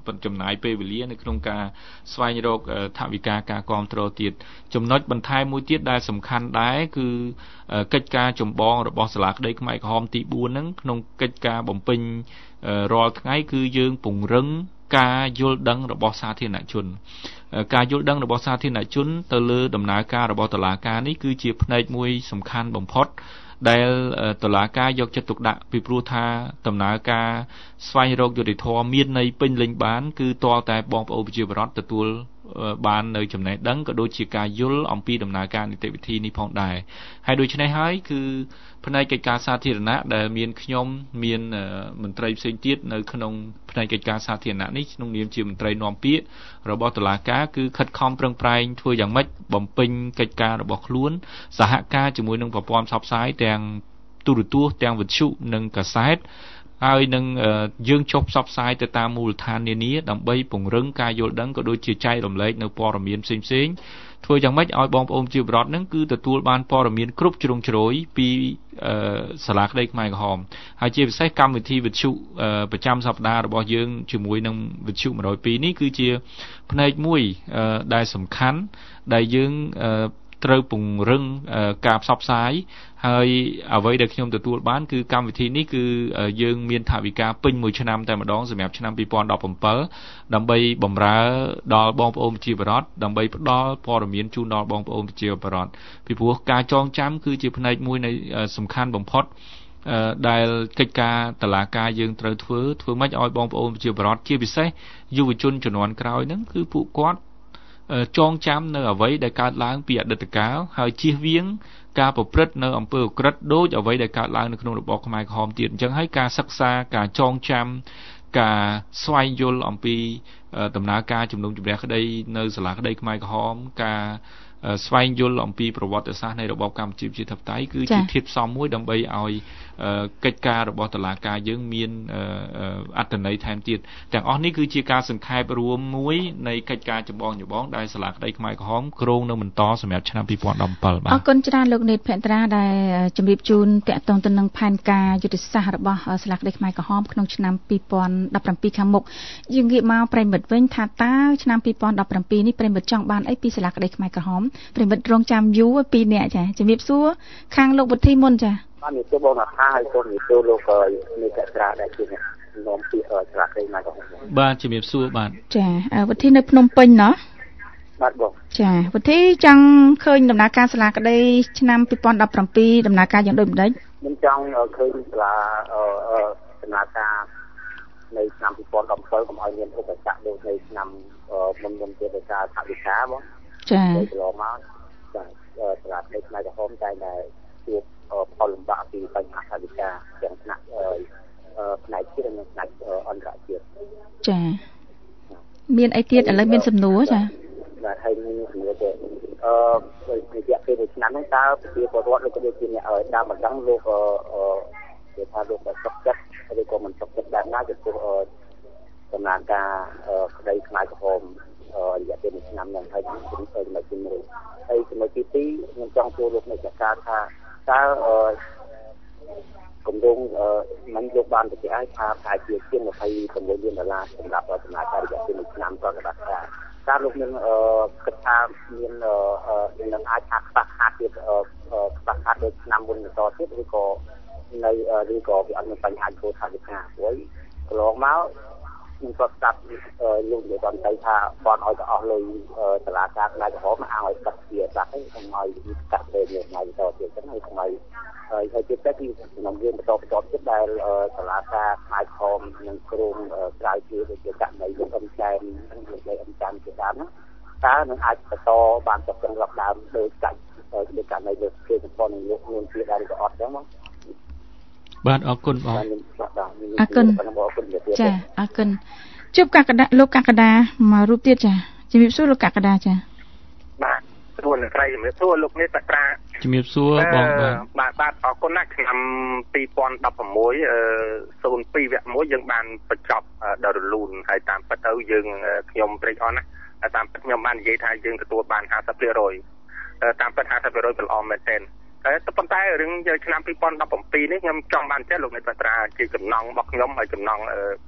ចំណាយពេលវេលានៅក្នុងការស្វែងរកថវិកាការគាំទ្រទៀតចំណុចបន្ថែមមួយទៀតដែលសំខាន់ដែរគឺកិច្ចការចម្បងរបស់សាលាក្តីខ្មែរក្រហមទីបួនហ្នឹងក្នុងកិច្ចការបំពេញរាល់ថ្ងៃគឺយើងពង្រឹងការយល់ដឹងរបស់សាធារណជនការយល់ដឹងរបស់សាធារណជនទៅលើដំណើរការរបស់តុលាការនេះគឺជាផ្នែកមួយសំខាន់បំផុតដែលតុលាការយកចិត្តទុកដាក់ពីព្រោះថាដំណើរការស្វែងរកយុត្តិធម៌មានន័យពេញលេញបានគឺទាល់តែបងប្អូនប្រជាពលរដ្ឋទទួលបាននៅចំណេះដឹងក៏ដូចជាការយល់អំពីដំណើរការនីតិវិធីនេះផងដែរហើយដូច្នេះហើយគឺផ្នែកកិច្ចការសាធារណៈដែលមានខ្ញុំមានមន្ត្រីផ្សេងទៀតនៅក្នុងផ្នែកកិច្ចការសាធារណៈនេះក្នុងនាមជាមន្ត្រីនាំពាក្យរបស់តុលាការគឺខិតខំប្រឹងប្រែងធ្វើយ៉ាងម៉េចបំពេញកិច្ចការរបស់ខ្លួនសហការជាមួយនឹងប្រព័ន្ធផ្សព្វផ្សាយទាំងទូរទស្សន៍ទាំងវិទ្យុនិងកាសែតហើយនឹងយើងចុះផ្សព្វផ្សាយទៅតាមមូលដ្ឋាននានាដើម្បីពង្រឹងការយល់ដឹងក៏ដូចជាចែករំលែកនៅព័ត៌មានផ្សេងៗធ្វើយ៉ាងម៉េចឲ្យបងប្អូនជាពលរដ្ឋនឹងគឺទទួលបានព័ត៌មានគ្រប់ជ្រុងជ្រោយពីសាលាក្តីខ្មែរក្រហមហើយជាពិសេសកម្មវិធីវិទ្យុប្រចាំសប្តាហ៍របស់យើងជាមួយនឹងវិទ្យុone oh twoនេះគឺជាផ្នែកមួយដែលសំខាន់ដែលយើងត្រូវពង្រឹងការផ្សព្វផ្សាយហើយអ្វីដែលខ្ញុំទទួលបានគឺកម្មវិធីនេះគឺយើងមានថវិកាពេញមួយឆ្នាំតែម្ដងសម្រាប់ឆ្នាំtwo thousand seventeenដើម្បីបម្រើដល់បងប្អូនប្រជាពលរដ្ឋដើម្បីផ្ដល់ព័ត៌មានជូនដល់បងប្អូនប្រជាពលរដ្ឋពីព្រោះការចងចាំគឺជាផ្នែកមួយនៃសំខាន់បំផុតដែលកិច្ចការតុលាការយើងត្រូវធ្វើធ្វើម៉េចឲ្យបងប្អូនប្រជាពលរដ្ឋជាពិសេសយុវជនជំនាន់ក្រោយហ្នឹងគឺពួកគាត់ចងចាំនៅអ្វីដែលកើតឡើងពីអតីតកាលហើយជៀសវាងការប្រព្រឹត្តនៅអំពើឧក្រិដ្ឋដូចអ្វីដែលកើតឡើងនៅក្នុងរបបខ្មែរក្រហមទៀតអញ្ចឹងហើយការសិក្សាការចងចាំការស្វែងយល់អំពីដំណើរការជំនុំជម្រះក្តីនៅសាលាក្តីខ្មែរក្រហមការស្វែងយល់អំពីប្រវត្តិសាស្ត្រនៃរបបកម្ពុជាប្រជាធិបតេយ្យគឺជាធាតុផ្សំមួយដើម្បីឲ្យកិច្ចការរបស់តុលាការយើងមានអត្ថន័យថែមទៀតទាំងអស់នេះគឺជាការសង្ខេបរួមមួយនៃកិច្ចការចម្បងចម្បងដែលសាលាក្តីខ្មែរក្រហមគ្រោងនៅបន្តសម្រាប់ឆ្នាំtwo thousand seventeenបាទអរគុណច្រើនលោកនេតភក្ត្រាដែលជម្រាបជូនតាក់ទងទៅនឹងផែនការយុទ្ធសាស្ត្ររបស់សាលាក្តីខ្មែរក្រហមក្នុងឆ្នាំtwo thousand seventeenខាងមុខយើងងាកមកប្រិមិត្តវិញថាតើឆ្នាំtwo thousand seventeenនេះប្រិមិត្តចង់បានអីពីសាលាក្តីខ្មែរក្រហមប្រិមិត្តរងចាំយូរពីរនាក់ចាជំរាបសួរខាងលោកវុធីមុនចាបាទនេះទៅបងថាហើយសូមនិយាយលោកនេះកត្រាដែលជានាំពីសាលាក្តីខ្មែរក្រហមបាទជំរាបសួរបាទចាវុធីនៅភ្នំពេញណោះបាទបងចាវុធីចង់ឃើញដំណើរការសាលាក្តីឆ្នាំtwo thousand seventeenដំណើរការយ៉ាងដូចម្ដេចខ្ញុំចង់ឃើញសាលាដំណើរការនៅឆ្នាំtwo thousand seventeenកុំឲ្យមានឧបសគ្គដូចនៅឆ្នាំមុនមុនទៀតដោយសារថវិកាបងចា៎ទៅឡមកចាសាលាក្តីខ្មែរក្រហមតែតែជួបផលលំបាកពីបញ្ហាថវិកាទាំងថ្នាក់ផ្នែកជាតិនិងផ្នែកអន្តរជាតិចា៎មានអីទៀតឥឡូវមានសំណួរចា៎បាទហើយមានសំណួរទៅអឺរយៈពេលមួយឆ្នាំហ្នឹងតើប្រជាពលរដ្ឋឬក៏ដូចជាអ្នកដើមបណ្ដឹងលោកគេថាលោកសុខចិត្តឬក៏មិនសុខចិត្តដែរណាចំពោះដំណើរការក្តីខ្មែរក្រហមរយៈពេលមួយឆ្នាំហ្នឹងហើយខ្ញុំជំរាបចំណុចទីមួយហើយចំណុចទីពីរខ្ញុំចង់សួរលោកអ្នកចារថាតើគម្រោងមិនលោកបានបញ្ជាក់ឲ្យថាប្រហែលជាជាងtwenty-sixលានដុល្លារសម្រាប់ដំណើរការរយៈពេលមួយឆ្នាំប្រតិបត្តិការតើលោកនឹងគិតថាមាននឹងអាចថាខ្វះខាតទៀតខ្វះខាតដូចឆ្នាំមុនបន្តទៀតឬក៏នៅឬក៏វាអត់មានបញ្ហាចូលថាវិការព្រោះកន្លងមកខ្ញុំក៏ស្ដាប់លោកនិយាយដល់ទៅថាគាត់ឲ្យទៅអស់លុយសាលាការផ្នែកក្រហមឲ្យកាត់ជាស្ដាប់ហ្នឹងខ្ញុំឲ្យកាត់ទៅនៅថ្ងៃបន្តទៀតហ្នឹងហើយថ្មីហើយហើយទៀតទៅគឺខ្ញុំរៀនបន្តបន្តទៀតដែលសាលាការផ្នែកក្រហមនឹងក្រុមក្រៅជាដូចជាករណីលោកអ៊ំចែមនិងលោកអ៊ំចាន់ជាដើមហ្នឹងតើនឹងអាចបន្តបានទៅក្នុងរកដើមដោយកាច់ដោយករណីលោកគេសម្ព័ន្ធនឹងលោកនួនជាដែរឬក៏អត់ចឹងមកបាទអរគុណបងអរគុណចាអរគុណជួបកក្កដាលោកកក្កដាមករូបទៀតចាជំរាបសួរលោកកក្កដាចាបាទសួរលោកស្រីជំរាបសួរលោកនេះតក្រាជំរាបសួរបងបាទបាទអរគុណណាស់ឆ្នាំtwo thousand sixteenអឺoh twoវគ្គoneយើងបានបញ្ចប់ដល់រលូនហើយតាមពិតទៅយើងខ្ញុំត្រេកអរណាស់តាមពិតខ្ញុំបាននិយាយថាយើងទទួលបានfifty percentតាមពិតfifty percent ល្អមែនទែនតែប៉ុន្តែរឿងឆ្នាំtwo thousand seventeenនេះខ្ញុំចង់បានចេះលោកអ្នកបត្រាជាចំណងរបស់ខ្ញុំហើយចំណង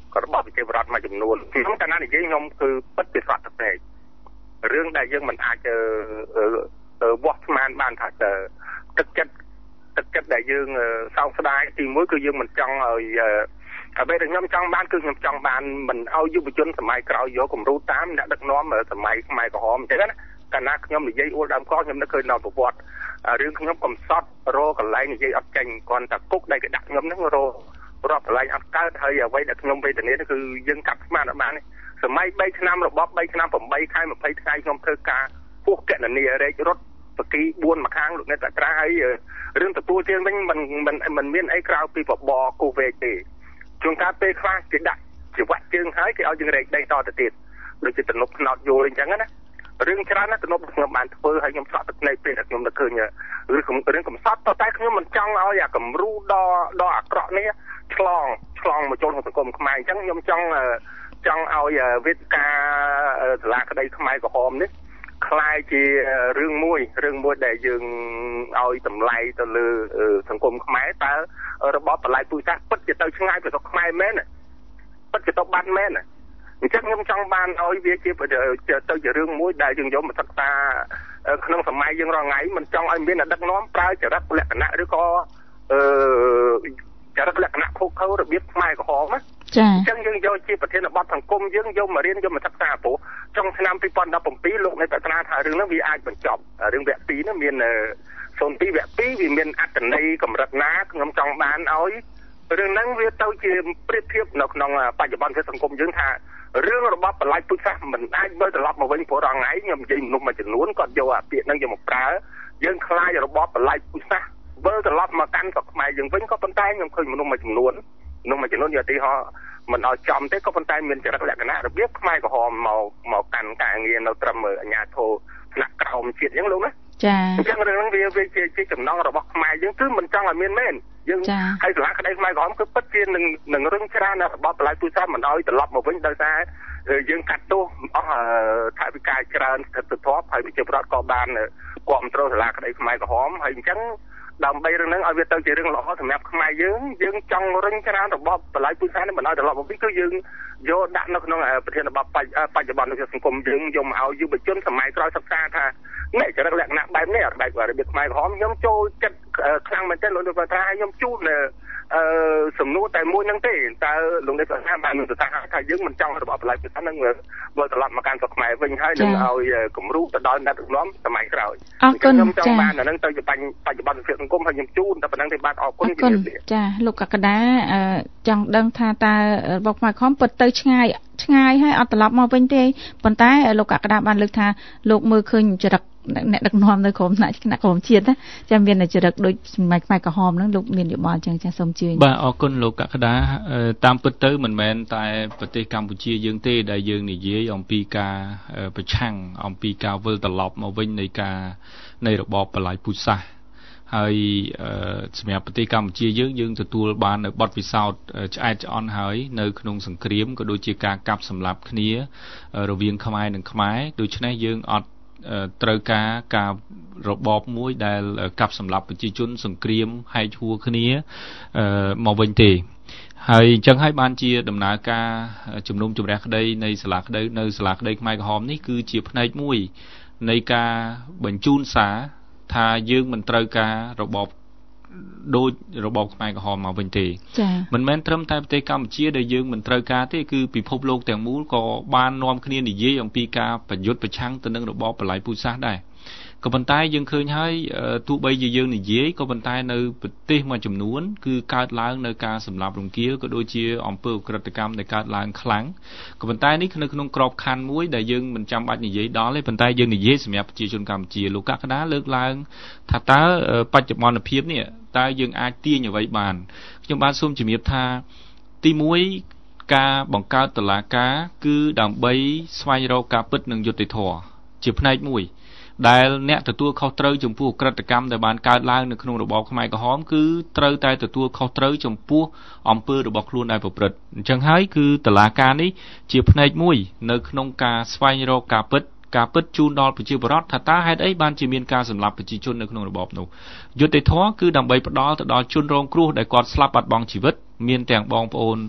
ក៏របស់ប្រជាពលរដ្ឋមួយចំនួនខ្ញុំកាលណានិយាយខ្ញុំគឺពិតជាស្វាត់ទឹកភ្នែករឿងដែលយើងមិនអាចវាស់ស្មានបានថាទឹកចិត្តទឹកចិត្តដែលយើងសោកស្ដាយទីមួយគឺយើងមិនចង់ឲ្យអ្វីដែលខ្ញុំចង់បានគឺខ្ញុំចង់បានមិនឲ្យយុវជនសម័យក្រោយយកគំរូតាមអ្នកដឹកនាំសម័យខ្មែរក្រហមអញ្ចឹងណាកាលណាខ្ញុំនិយាយអួលដើមកខ្ញុំនឹកឃើញនៅប្រវត្តិរឿងខ្ញុំកំសត់រកកន្លែងនិយាយអត់ចេញគ្រាន់តែគុកដែលគេដាក់ខ្ញុំហ្នឹងររាប់កន្លែងអត់កើតហើយអ្វីដែលខ្ញុំវេទនាគឺយើងកាត់ស្មានអត់បានទេសម័យ3ឆ្នាំរបប3ឆ្នាំ8ខែ20ថ្ងៃខ្ញុំធ្វើការពោះកណនីរែករត់បកី4មកខាងលោកអ្នកតាត្រាហើយរឿងទទួលទានវិញមិនមិនមិនមានអីក្រៅពីបបគូវេកទេជួនកាលពេលខ្លះគេដាក់ជីវៈជើងហើយគេឲ្យយើងរែកដីតទៅទៀតដូចជាទំនប់ថ្នោតយល់អញ្ចឹងណារឿងច្រើនណាស់ទំនប់ខ្ញុំបានធ្វើហើយខ្ញុំស្លាប់ទឹកភ្នែកពេលដែលខ្ញុំនឹកឃើញរឿងរឿងកំសត់តែខ្ញុំមិនចង់ឲ្យអាគំរូដល់ដល់អាក្រក់នេះឆ្លងឆ្លងមកចូលក្នុងសង្គមខ្មែរអញ្ចឹងខ្ញុំចង់ចង់ឲ្យវេទិកាសាលាក្តីខ្មែរក្រហមនេះคล้ายជារឿងមួយរឿងមួយដែលយើងឲ្យតម្លៃទៅលើសង្គមខ្មែរតើរបបបល្ល័យពូជសាសន៍ពិតជាទៅឆ្ងាយពីស្រុកខ្មែរមែនពិតជាទៅបាត់មែនអញ្ចឹងខ្ញុំចង់បានឲ្យវាជាទៅជារឿងមួយដែលយើងយកមកសិក្សាក្នុងសម័យយើងរាល់ថ្ងៃមិនចង់ឲ្យមានដឹកនាំប្រើចរិតលក្ខណៈឬក៏អឺចរិតលក្ខណៈខុសខើរបៀបខ្មែរក្រហមណាចាអញ្ចឹងយើងយកជាប្រធានបទសង្គមយើងយកមករៀនយកមកសិក្សាព្រោះចុងឆ្នាំ2017លោកនៃប្រាថ្នាថារឿងនេះវាអាចបញ្ចប់រឿងវគ្គពីរនេះមានសូនពីរវគ្គពីរវាមានអត្ថន័យកម្រិតណាខ្ញុំចង់បានឲ្យរឿងហ្នឹងវាទៅជាប្រៀបធៀបនៅក្នុងបច្ចុប្បន្នសង្គមយើងថារឿងរបស់បល្ល័យពូជសាសន៍មិនអាចវិលត្រឡប់មកវិញព្រោះរងថ្ងៃខ្ញុំនិយាយមនុស្សមួយចំនួនគាត់យកអាពាក្យហ្នឹងយកមកប្រើយើងខ្លាចរបស់បល្ល័យពូជសាសន៍វិលត្រឡប់មកកាន់ស្រុកខ្មែរយើងវិញក៏ប៉ុន្តែខ្ញុំឃើញមនុស្សមួយចំនួនមនុស្សមួយចំនួនយកទីហោមិនឲ្យចំទេក៏ប៉ុន្តែមានចរិតលក្ខណៈរបៀបខ្មែរក្រហមមកមកកាន់ការងារនៅត្រឹមអាជ្ញាធរថ្នាក់ក្រោមជាតិអញ្ចឹងលោកណាចាអញ្ចឹងរឿងហ្នឹងវាវាជាជាចំណងរបស់ខ្មែរយើងគឺមិនចង់ឲ្យមានមែនយើងហើយសាលាក្តីខ្មែរក្រហមគឺពិតជានឹងនឹងរឹងច្រានរបស់បល្ល័យពូជសាសន៍មិនឲ្យត្រឡប់មកវិញដោយសារយើងកាត់ទោសអស់ថវិកាច្រើនស្ថិតស្ថប់ហើយប្រជាពលរដ្ឋក៏បានគ្រប់គ្រងសាលាក្តីខ្មែរក្រហមហើយអញ្ចឹងដើម្បីរឿងហ្នឹងឲ្យវាទៅជារឿងល្អសម្រាប់ខ្មែរយើងយើងចង់រឹងច្រានរបបបល្ល័យពូជសាសន៍នេះមិនឲ្យត្រឡប់មកវិញគឺយើងយកដាក់នៅក្នុងប្រធានបទបច្ចុប្បន្ននៃសង្គមយើងយកមកឲ្យយុវជនសម័យក្រោយសិក្សាថានេះចរិតលក្ខណៈបែបនេះបែបរបៀបខ្មែរក្រហមខ្ញុំចូលចិត្តខ្លាំងមែនទែនលោកលោកថាខ្ញុំជូនអឺសំណួរតែមួយហ្នឹងទេតើលោកអ្នកសាស្ត្របាននឹងថាថាយើងមិនចង់របបបល្ល័យពូជសាសន៍ហ្នឹងវិលត្រឡប់មកកាន់ស្រុកខ្មែរវិញហើយនឹងឲ្យគំរូទៅដល់អ្នកដឹកនាំសម័យក្រោយខ្ញុំចង់បានអាហ្នឹងទៅជាបច្ចុប្បន្នសង្គមហើយខ្ញុំជូនតែប៉ុណ្្នឹងទេបាទអរគុណជំរាបលាចាលោកកក្កដាចង់ដឹងថាតើរបបខ្មែរក្រហមពិតទៅឆ្ងាយឆ្ងាយហើយអត់ត្រឡប់មកវិញទេប៉ុន្តែលោកកក្កដាបានលើកថាលោកមើលឃើញចរិតអ្នកដឹកនាំនៅក្រមថ្នាក់គណៈក្រមជាតិណាចាមានចរិតដូចសម័យខ្មែរក្រហមហ្នឹងលោកមានយោបល់អញ្ចឹងចាសូមជឿបាទអរគុណលោកកក្កដាតាមពិតទៅមិនមែនតែប្រទេសកម្ពុជាយើងទេដែលយើងនិយាយអំពីការប្រឆាំងអំពីការវិលត្រឡប់មកវិញនៃការនៃរបបបល្ល័យពូជសាសន៍ហើយសម្រាប់ប្រទេសកម្ពុជាយើងយើងទទួលបាននៅបទពិសោធន៍ឆ្អែតឆ្អន់ហើយនៅក្នុងសង្គ្រាមក៏ដូចជាការកាប់សម្លាប់គ្នារវាងខ្មែរនិងខ្មែរដូច្នេះយើងអត់ត្រូវការការរបបមួយដែលកាប់សម្លាប់ប្រជាជនសង្គ្រាមហែកហួរគ្នាមកវិញទេហើយអញ្ចឹងហើយបានជាដំណើរការជំនុំជម្រះក្តីនៃសាលាក្តីនៅសាលាក្តីខ្មែរក្រហមនេះគឺជាផ្នែកមួយនៃការបញ្ជូនសារថាយើងមិនត្រូវការរបបដូចរបបខ្មែរក្រហមមកវិញទេមិនមែនត្រឹមតែប្រទេសកម្ពុជាដែលយើងមិនត្រូវការទេគឺពិភពលោកទាំងមូលក៏បាននាំគ្នានិយាយអំពីការប្រយុទ្ធប្រឆាំងទៅនឹងរបបបល្ល័យពូជសាសន៍ដែរក៏ប៉ុន្តែយើងឃើញហើយទោះបីជាយើងនិយាយក៏ប៉ុន្តែនៅប្រទេសមួយចំនួនគឺកើតឡើងនៅការសម្លាប់រង្គាលក៏ដូចជាអំពើឧក្រិដ្ឋកម្មដែលកើតឡើងខ្លាំងក៏ប៉ុន្តែនេះនៅក្នុងក្របខ័ណ្ឌមួយដែលយើងមិនចាំបាច់និយាយដល់ទេប៉ុន្តែយើងនិយាយសម្រាប់ប្រជាជនកម្ពុជាលោកកក្កដាលើកឡើងថាតើបច្ចុប្បន្នភាពនេះតើយើងអាចទាញអ្វីបានខ្ញុំបានសូមជំរាបថាទីមួយការបង្កើតតុលាការគឺដើម្បីស្វែងរកការពិតនិងយុត្តិធម៌ជាផ្នែកមួយដែលអ្នកទទួលខុសត្រូវចំពោះក្រិតកម្មដែលបានកើតឡើងនៅក្នុងរបបខ្មែរក្រហមគឺត្រូវតែទទួលខុសត្រូវចំពោះអំពើរបស់ខ្លួនដែលប្រព្រឹត្តអញ្ចឹងហើយគឺតុលាការនេះជាផ្នែកមួយនៅក្នុងការស្វែងរកការពិតការពិតជូនដល់ប្រជាពលរដ្ឋថាតើហេតុអីបានជាមានការសម្លាប់ប្រជាជននៅក្នុងរបបនោះយុត្តិធម៌គឺដើម្បីផ្ដល់ទៅដល់ជនរងគ្រោះដែលគាត់ស្លាប់បាត់បង់ជីវិតមានទាំងបងប្អូន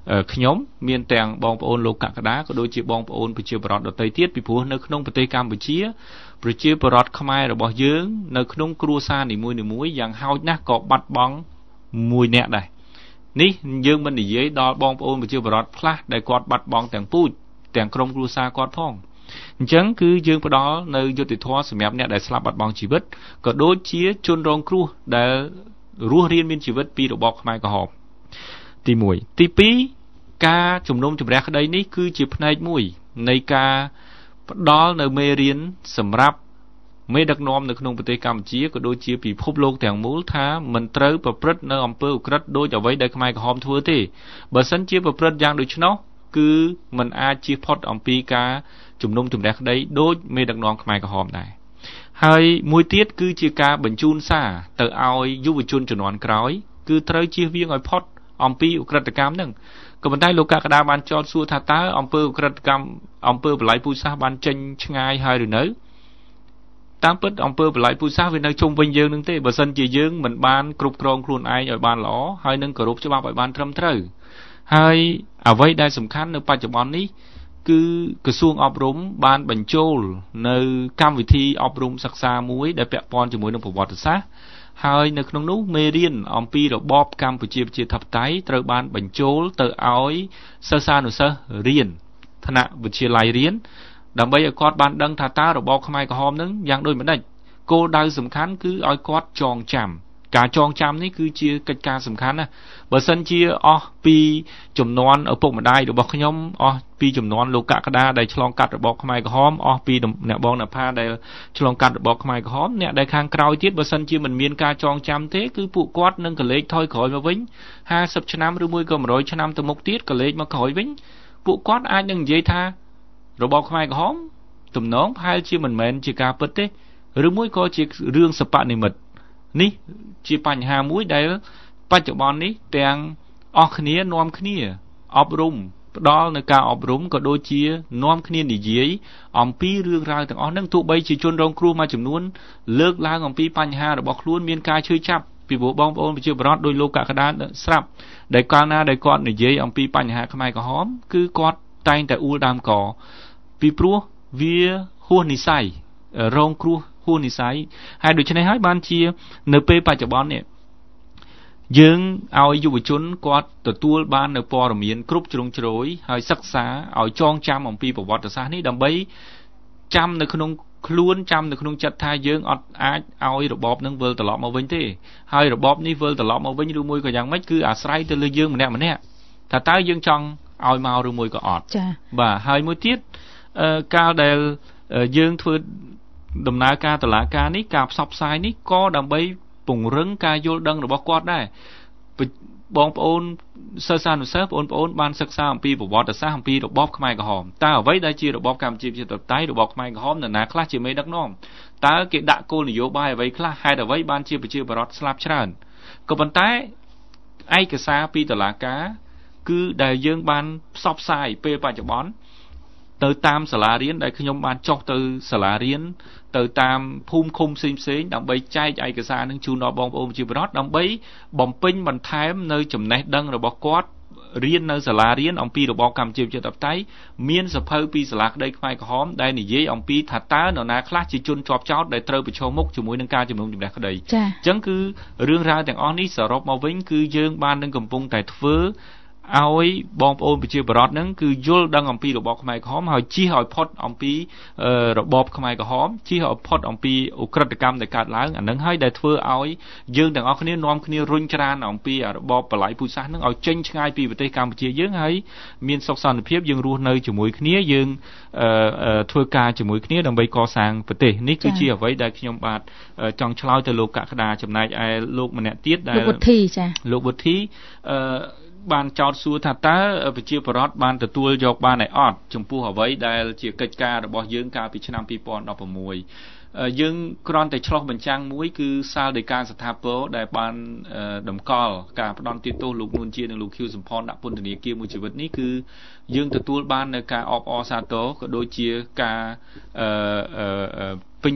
ខ្ញុំមានទាំងបងប្អូនលោកកក្កដាក៏ដូចជាបងប្អូនប្រជាពលរដ្ឋដទៃទៀតពីព្រោះនៅក្នុងប្រទេសកម្ពុជាប្រជាពលរដ្ឋខ្មែររបស់យើងនៅក្នុងគ្រួសារនីមួយៗយ៉ាងហោចណាស់ក៏បាត់បង់មួយអ្នកដែរនេះយើងមិននិយាយដល់បងប្អូនប្រជាពលរដ្ឋខ្លះដែលគាត់បាត់បង់ទាំងពូជទាំងក្រុមគ្រួសារគាត់ផងអញ្ចឹងគឺយើងផ្ដល់នៅយុត្តិធម៌សម្រាប់អ្នកដែលស្លាប់បាត់បង់ជីវិតក៏ដូចជាជនរងគ្រោះដែលរស់រានមានជីវិតពីរបបខ្មែរក្រហមទីមួយទីពីរការជំនុំជម្រះក្តីនេះគឺជាផ្នែកមួយនៃការផ្ដល់នៅមេរៀនសម្រាប់មេដឹកនាំនៅក្នុងប្រទេសកម្ពុជាក៏ដូចជាពិភពលោកទាំងមូលថាមិនត្រូវប្រព្រឹត្តនៅអំពើឧក្រិដ្ឋដូចអ្វីដែលខ្មែរក្រហមធ្វើទេបើសិនជាប្រព្រឹត្តយ៉ាងដូច្នោះគឺมันអាចជៀសផុតអំពីការជំនុំជម្រះក្តីដូចមេដឹកនាំខ្មែរក្រហមដែរហើយមួយទៀតគឺជាការបញ្ជូនសារទៅឲ្យយុវជនជំនាន់ក្រោយគឺត្រូវជៀសវាងឲ្យផុតអំពីឧក្រិដ្ឋកម្មហ្នឹងក៏ប៉ុន្តែលោកកក្កដាបានចោទសួរថាតើអំពើឧក្រិដ្ឋកម្មអំពើបល្ល័យពូជសាសន៍បានចេញឆ្ងាយហើយឬនៅតាមពិតអំពើបល្ល័យពូជសាសន៍វានៅជុំវិញយើងនឹងទេបើសិនជាយើងមិនបានគ្រប់គ្រងខ្លួនឯងឲ្យបានល្អហើយនឹងគោរពច្បាប់ឲ្យបានត្រឹមត្រូវហើយអ្វីដែលសំខាន់នៅបច្ចុប្បន្ននេះគឺក្រសួងអប់រំបានបញ្ចូលនៅកម្មវិធីអប់រំសិក្សាមួយដែលពាក់ព័ន្ធជាមួយនឹងប្រវត្តិសាស្ត្រហើយនៅក្នុងនោះមេរៀនអំពីរបបកម្ពុជាប្រជាធិបតេយ្យត្រូវបានបញ្ចូលទៅឲ្យសិស្សានុសិស្សរៀនថ្នាក់វិទ្យាល័យរៀនដើម្បីឲ្យគាត់បានដឹងថាតើរបបខ្មែរក្រហមនឹងយ៉ាងដូចម្ដេចគោលដៅសំខាន់គឺឲ្យគាត់ចងចាំការចងចាំនេះគឺជាកិច្ចការសំខាន់ណាស់បើសិនជាអស់ពីចំនួនឪពុកម្ដាយរបស់ខ្ញុំអស់ពីចំនួនលោកកក្កដាដែលឆ្លងកាត់របបខ្មែរក្រហមអស់ពីអ្នកបងណផាដែលឆ្លងកាត់របបខ្មែរក្រហមអ្នកដែលខាងក្រោយទៀតបើសិនជាមិនមានការចងចាំទេគឺពួកគាត់នឹងកលេចថយក្រោយមកវិញห้าสิบឆ្នាំឬមួយក៏one hundredឆ្នាំទៅមុខទៀតកលេចមកក្រោយវិញពួកគាត់អាចនឹងនិយាយថារបបខ្មែរក្រហមទំនងប្រហែលជាមិនមែនជាការពិតទេឬមួយក៏ជារឿងសពនិមិត្តនេះជាបញ្ហាមួយដែលបច្ចុប្បន្ននេះទាំងអស់គ្នានាំគ្នាអប់រំផ្ដល់នៅការអប់រំក៏ដូចជានាំគ្នានិយាយអំពីរឿងរ៉ាវទាំងអស់ហ្នឹងទោះបីជាជនរងគ្រោះមួយចំនួនលើកឡើងអំពីបញ្ហារបស់ខ្លួនមានការឈឺចាប់ពីព្រោះបងប្អូនប្រជាពលរដ្ឋដោយលោកកក្កដាស្រាប់ដែលកាលណាដែលគាត់និយាយអំពីបញ្ហាខ្មែរក្រហមគឺគាត់តែងតែអួលដើមកពីព្រោះវាហួសនិស្ស័យរងគ្រោះហួសនិស្ស័យហើយដូច្នេះហើយបានជានៅពេលបច្ចុប្បន្ននេះយើងឲ្យយុវជនគាត់ទទួលបាននៅព័ត៌មានគ្រប់ជ្រុងជ្រោយហើយសិក្សាឲ្យចងចាំអំពីប្រវត្តិសាស្ត្រនេះដើម្បីចាំនៅក្នុងខ្លួនចាំនៅក្នុងចិត្តថាយើងអត់អាចឲ្យរបបនឹងវិលត្រឡប់មកវិញទេហើយរបបនេះវិលត្រឡប់មកវិញឬមួយក៏យ៉ាងម៉េចគឺអាស្រ័យទៅលើយើងម្នាក់ម្នាក់ថាតើយើងចង់ឲ្យមកឬមួយក៏អត់ចា៎បាទហើយមួយទៀតកាលដែលយើងធ្វើដំណើរការតុលាការនេះការផ្សព្វផ្សាយនេះក៏ដើម្បីពង្រឹងការយល់ដឹងរបស់គាត់ដែរបងប្អូនសិស្សានុសិស្សបងប្អូនបានសិក្សាអំពីប្រវត្តិសាស្ត្រអំពីរបបខ្មែរក្រហមតើអ្វីដែលជារបបកម្ពុជាប្រជាធិបតេយ្យរបបខ្មែរក្រហមនរណាខ្លះជាមេដឹកនាំតើគេដាក់គោលនយោបាយអ្វីខ្លះហេតុអ្វីបានជាប្រជាពលរដ្ឋស្លាប់ច្រើនក៏ប៉ុន្តែឯកសារពីតុលាការគឺដែលយើងបានផ្សព្វផ្សាយពេលបច្ចុប្បន្នទៅតាមសាលារៀនដែលខ្ញុំបានចុះទៅសាលារៀនទៅតាមភូមិឃុំផ្សេងផ្សេងដើម្បីចែកឯកសារនឹងជូនដល់បងប្អូនប្រជាពលរដ្ឋដើម្បីបំពេញបន្ថែមនៅចំណេះដឹងរបស់គាត់រៀននៅសាលារៀនអំពីរបបកម្ពុជាប្រជាធិបតេយ្យមានសភៅពីសាលាក្តីខ្មែរក្រហមដែលនិយាយអំពីថាតើនរណាខ្លះជាជនជាប់ចោទដែលត្រូវប្រឈមមុខជាមួយនឹងការជំនុំជម្រះក្តីអញ្ចឹងគឺរឿងរ៉ាវទាំងអស់នេះសរុបមកវិញគឺយើងបាននឹងកំពុងតែធ្វើឲ្យបងប្អូនប្រជាពលរដ្ឋហ្នឹងគឺយល់ដឹងអំពីរបបខ្មែរក្រហមហើយជៀសឲ្យផុតអំពីរបបខ្មែរក្រហមជៀសឲ្យផុតអំពីឧក្រិដ្ឋកម្មដែលកើតឡើងអាហ្នឹងហើយដែលធ្វើឲ្យយើងទាំងអស់គ្នានាំគ្នារុញច្រានអំពីរបបបល្ល័យពូជសាសន៍ហ្នឹងឲ្យចេញឆ្ងាយពីប្រទេសកម្ពុជាយើងហើយមានសុខសន្តិភាពយើងរស់នៅជាមួយគ្នាយើងធ្វើការជាមួយគ្នាដើម្បីកសាងប្រទេសនេះគឺជាអ្វីដែលខ្ញុំបាទចង់ឆ្លើយទៅលោកកក្កដាចំណែកឯលោកម្នាក់ទៀតដែលលោកវុធីចាលោកវុធីអឺបានចោទសួរថាតើប្រជាពលរដ្ឋបានទទួលយកបានឯអត់ចំពោះអ្វីដែលជាកិច្ចការរបស់យើងកាលពីឆ្នាំtwo thousand sixteenយើងគ្រាន់តែឆ្លោះបញ្ចាំងមួយគឺសាលដីកាស្ថាពរដែលបានតម្កល់ការផ្ដន់ទោសលោកនួនជានិងលោកខៀវសំផនដាក់ពន្ធនាគារមួយជីវិតនេះគឺយើងទទួលបាននៅការអបអរសាទរក៏ដូចជាការពេញចិត្ត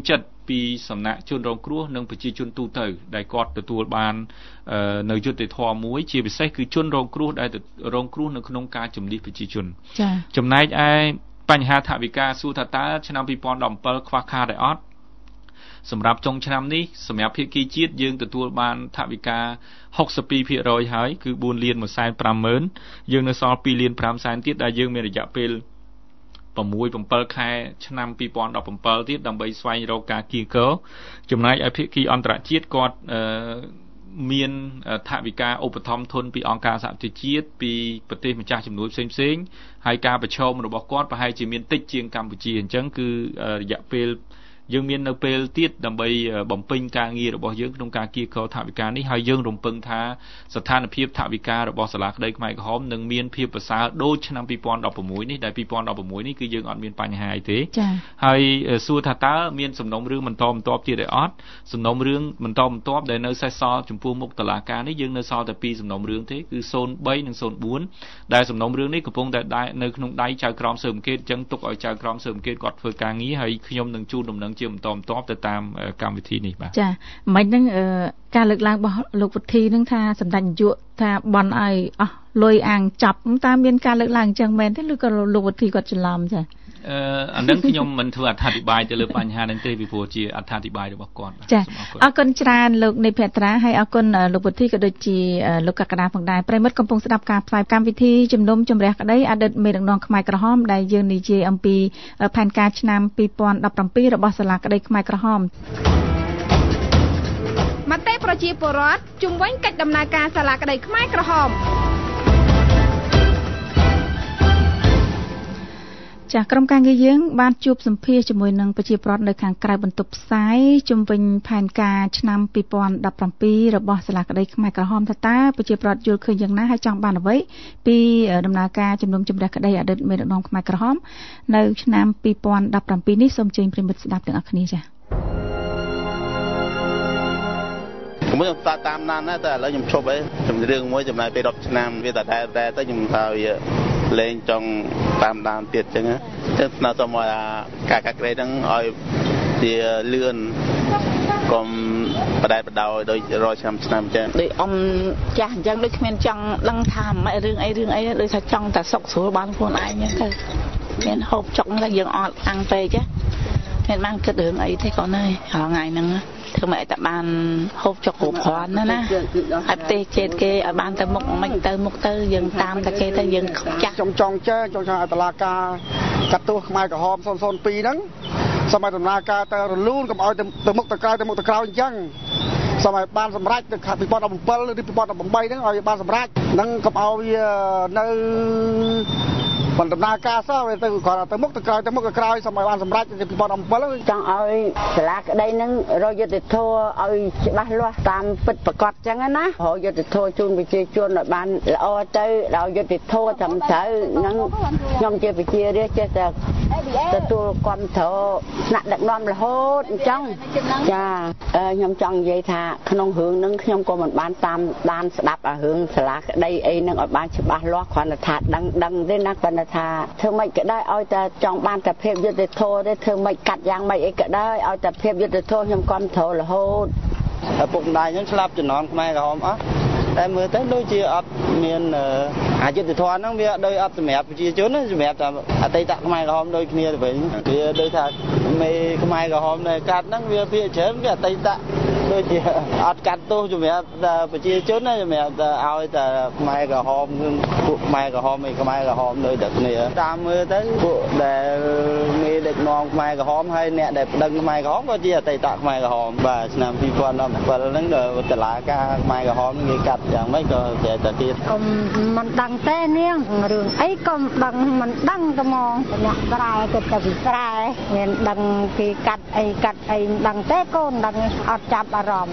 ពីសំណាក់ជនរងគ្រោះនិងប្រជាជនទូទៅដែលគាត់ទទួលបាននៅយុត្តិធម៌មួយជាពិសេសគឺជនរងគ្រោះដែលរងគ្រោះនៅក្នុងការជំនះប្រជាជនចា៎ចំណែកឯបញ្ហាថវិកាសួរថាតើឆ្នាំពីរពាន់ដប់ប្រាំbảyខ្វះខាតដែរអត់សម្រាប់ចុងឆ្នាំនេះសម្រាប់ភាគីជាតិយើងទទួលបានថវិកាហុកសិបពីរភាគរយហើយគឺបួនលានមួយសែនប្រាំម៉ឺនយើងនៅសល់ពីរលានប្រាំសែនទៀតដែលយើងមានរយៈពេល៦ 7ខែឆ្នាំពីរពាន់ដប់ប្រាំbảyទៀតដើម្បីស្វែងរកការគៀកចំណែកឯភាគីអន្តរជាតិគាត់មានថវិកាឧបត្ថម្ភធនពីអង្គការសហប្រជាជាតិពីប្រទេសម្ចាស់ជំនួយផ្សេងៗហើយការប្រឈមរបស់គាត់ប្រហែលជាមានតិចជាងកម្ពុជាអញ្ចឹងគឺរយៈពេលយើងមាននៅពេលទៀតដើម្បីបំពេញការងាររបស់យើងក្នុងការគៀកថវិកានេះហើយយើងរំពឹងថាស្ថានភាពថវិការបស់សាលាក្តីខ្មែរក្រហមនឹងមានភាពប្រសើរដូចឆ្នាំពីរពាន់ដប់ប្រាំ៦នេះដែលពីរពាន់ដប់ប្រាំ៦នេះគឺយើងអត់មានបញ្ហាអីទេហើយសួរថាតើមានសំណុំរឿងបន្តបន្ទាប់ទៀតឬអត់សំណុំរឿងបន្តបន្ទាប់ដែលនៅសេសសល់ចំពោះមុខតុលាការនេះយើងនៅសល់តែពីរសំណុំរឿងទេគឺศูนย์បីនិងศูนย์បួនដែលសំណុំរឿងនេះកំពុងតែនៅក្នុងដៃចៅក្រមស៊ើបអង្កេតអញ្ចឹងទុកឲ្យចៅក្រមស៊ើបអង្កេតគាត់ធ្វើការងារហើយខ្ញុំនឹងជូនដំណឹងជាបន្តបន្ទាប់ទៅតាមកម្មវិធីនេះបាទចាមិនហ្នឹងការលើកឡើងរបស់លោកវុធីនឹងថាសម្ដេចនាយកថាបន់ឲ្យអស់លុយអាងចាប់តើមានការលើកឡើងអញ្ចឹងមែនទេឬក៏លោកវុធីគាត់ច្រឡំចាអឺអានឹងខ្ញុំមិនធ្វើអត្ថាធិប្បាយទៅលើបញ្ហាហ្នឹងទេពីព្រោះជាអត្ថាធិប្បាយរបស់គាត់ចាអរគុណច្រើនលោកនៃភត្រាហើយអរគុណលោកវុធីក៏ដូចជាលោកកក្កដាផងដែរប្រិមិត្តកំពុងស្ដាប់ការផ្សាយកម្មវិធីជំនុំជម្រះក្តីអតីតមេដឹកនាំខ្មែរក្រហមដែលយើងនិយាយអំពីផែនការឆ្នាំពីរពាន់ដប់ប្រាំពីររបស់សាលាក្តីខ្មែរក្រហមមតិប្រជាពលរដ្ឋជំវិញកិច្ចដំណើរការសាលាក្តីខ្មែរក្រហមចាស់ក្រុមការងារយើងបានជួបសម្ភាសជាមួយនឹងប្រជាពលរដ្ឋនៅខាងក្រៅបន្ទប់ផ្សាយជំវិញផែនការឆ្នាំពីរពាន់ដប់ប្រាំពីររបស់សាលាក្តីខ្មែរក្រហមថាតើប្រជាពលរដ្ឋយល់ឃើញយ៉ាងណាហើយចង់បានអ្វីពីដំណើរការជំនុំជម្រះក្តីអតីតមេដឹកនាំខ្មែរក្រហមនៅឆ្នាំពីរពាន់ដប់ប្រាំពីរនេះសូមជើញប្រិមិត្តស្ដាប់ទាំងអស់គ្នាចា៎ខ្ញុំតាមតាមណានណាតែឥឡូវខ្ញុំឈប់អីខ្ញុំរឿងមួយចំណាយពេលដប់ឆ្នាំវាតែតែតែទៅខ្ញុំថាវាលេងចង់តាមដានទៀតអញ្ចឹងចឹងស្នើសុំឲ្យការកាត់ក្រេហ្នឹងឲ្យជាលឿនកុំបដែតបដោយដោយរាល់ឆ្នាំឆ្នាំអញ្ចឹងដូចអ៊ំចាស់អញ្ចឹងដូចគ្មានចង់ដឹងថាម៉េចរឿងអីរឿងអីដូចថាចង់តែសុកស្រួលបានខ្លួនឯងអញ្ចឹងទៅមានហូបចុកតែយើងអត់អាំងពេកទេមានបានគិតរឿងអីទេគាត់ហើយថ្ងៃហ្នឹងធ្វើម៉េចតែបានហូបចុកគ្រប់គ្រាន់ណាណាហើយប្រទេសជាតិគេឲ្យបានទៅមុខមិនទៅមុខទៅយើងតាមតែគេទៅយើងចាស់ចង់ចង់ចេះចង់ចង់ឲ្យតុលាការកាត់ទោសខ្មែរក្រហមศูนย์ពីរហ្នឹងសម័យដំណើរការទៅរលូនកុំឲ្យទៅមុខទៅក្រោយទៅមុខទៅក្រោយអញ្ចឹងសម័យបានសម្រេចទៅពីរពាន់ដប់ប្រាំbảyឬពីរពាន់ដប់ប្រាំបីហ្នឹងឲ្យបានសម្រេចហ្នឹងកុំឲ្យវានៅបណ្ដំណើរការសោះទៅគាត់ទៅមុខទៅក្រោយទៅមុខទៅក្រោយសម័យបានសម្រេចពីរពាន់ដប់ប្រាំbảyចង់ឲ្យសាលាក្តីហ្នឹងរកយុត្តិធម៌ឲ្យច្បាស់លាស់តាមពិតប្រាកដអញ្ចឹងណារកយុត្តិធម៌ជូនប្រជាជនឲ្យបានល្អទៅដល់យុត្តិធម៌ត្រឹមត្រូវហ្នឹងខ្ញុំជាប្រជារាស្ត្រចេះតែទទួលគាំទ្រថ្នាក់ដឹកនាំរហូតអញ្ចឹងចាខ្ញុំចង់និយាយថាក្នុងរឿងហ្នឹងខ្ញុំក៏មិនបានតាមដានស្ដាប់អារឿងសាលាក្តីអីហ្នឹងឲ្យបានច្បាស់លាស់គ្រាន់តែថាដឹងដឹងទេណាគាត់ថាធ្វើម៉េចក៏ได้ឲ្យតែចង់បានតែភាពយុត្តិធម៌ទេធ្វើម៉េចកាត់យ៉ាងម៉េចអីក៏ได้ឲ្យតែភាពយុត្តិធម៌ខ្ញុំគាំទ្ររហូតឪពុកម្ដាយខ្ញុំស្លាប់ជំនាន់ខ្មែរក្រហមអស់តែមើលទៅដូចជាអត់មានអយុត្តិធម៌ហ្នឹងវាដូចអត់សម្រាប់ប្រជាជនសម្រាប់តែអតីតខ្មែរក្រហមដូចគ្នាទៅវិញវាដូចថាមេខ្មែរក្រហមនៅកាត់ហ្នឹងវាភាគច្រើនវាអតីតដូចជាអត់កាត់ទោសសម្រាប់ប្រជាជនណាសម្រាប់ឲ្យតែខ្មែរក្រហមពួកខ្មែរក្រហមឯខ្មែរក្រហមដូចតែគ្នាតាមមើលទៅពួកដែលមេដឹកនាំខ្មែរក្រហមហើយអ្នកដែលប្តឹងខ្មែរក្រហមក៏ជាអតីតខ្មែរក្រហមបាទឆ្នាំពីរពាន់ដប់ប្រាំbảyហ្នឹងដល់តុលាការខ្មែរក្រហមគេកាត់យ៉ាងម៉េចក៏តែតែទៀតកុំមិនដឹងទេនាងរឿងអីក៏ដឹងមិនដឹងតែហ្មងអ្នកស្រែគេទៅពីស្រែមានដឹងពីកាត់អីកាត់អីមិនដឹងទេកូនដឹងអត់ចាប់អារម្មណ៍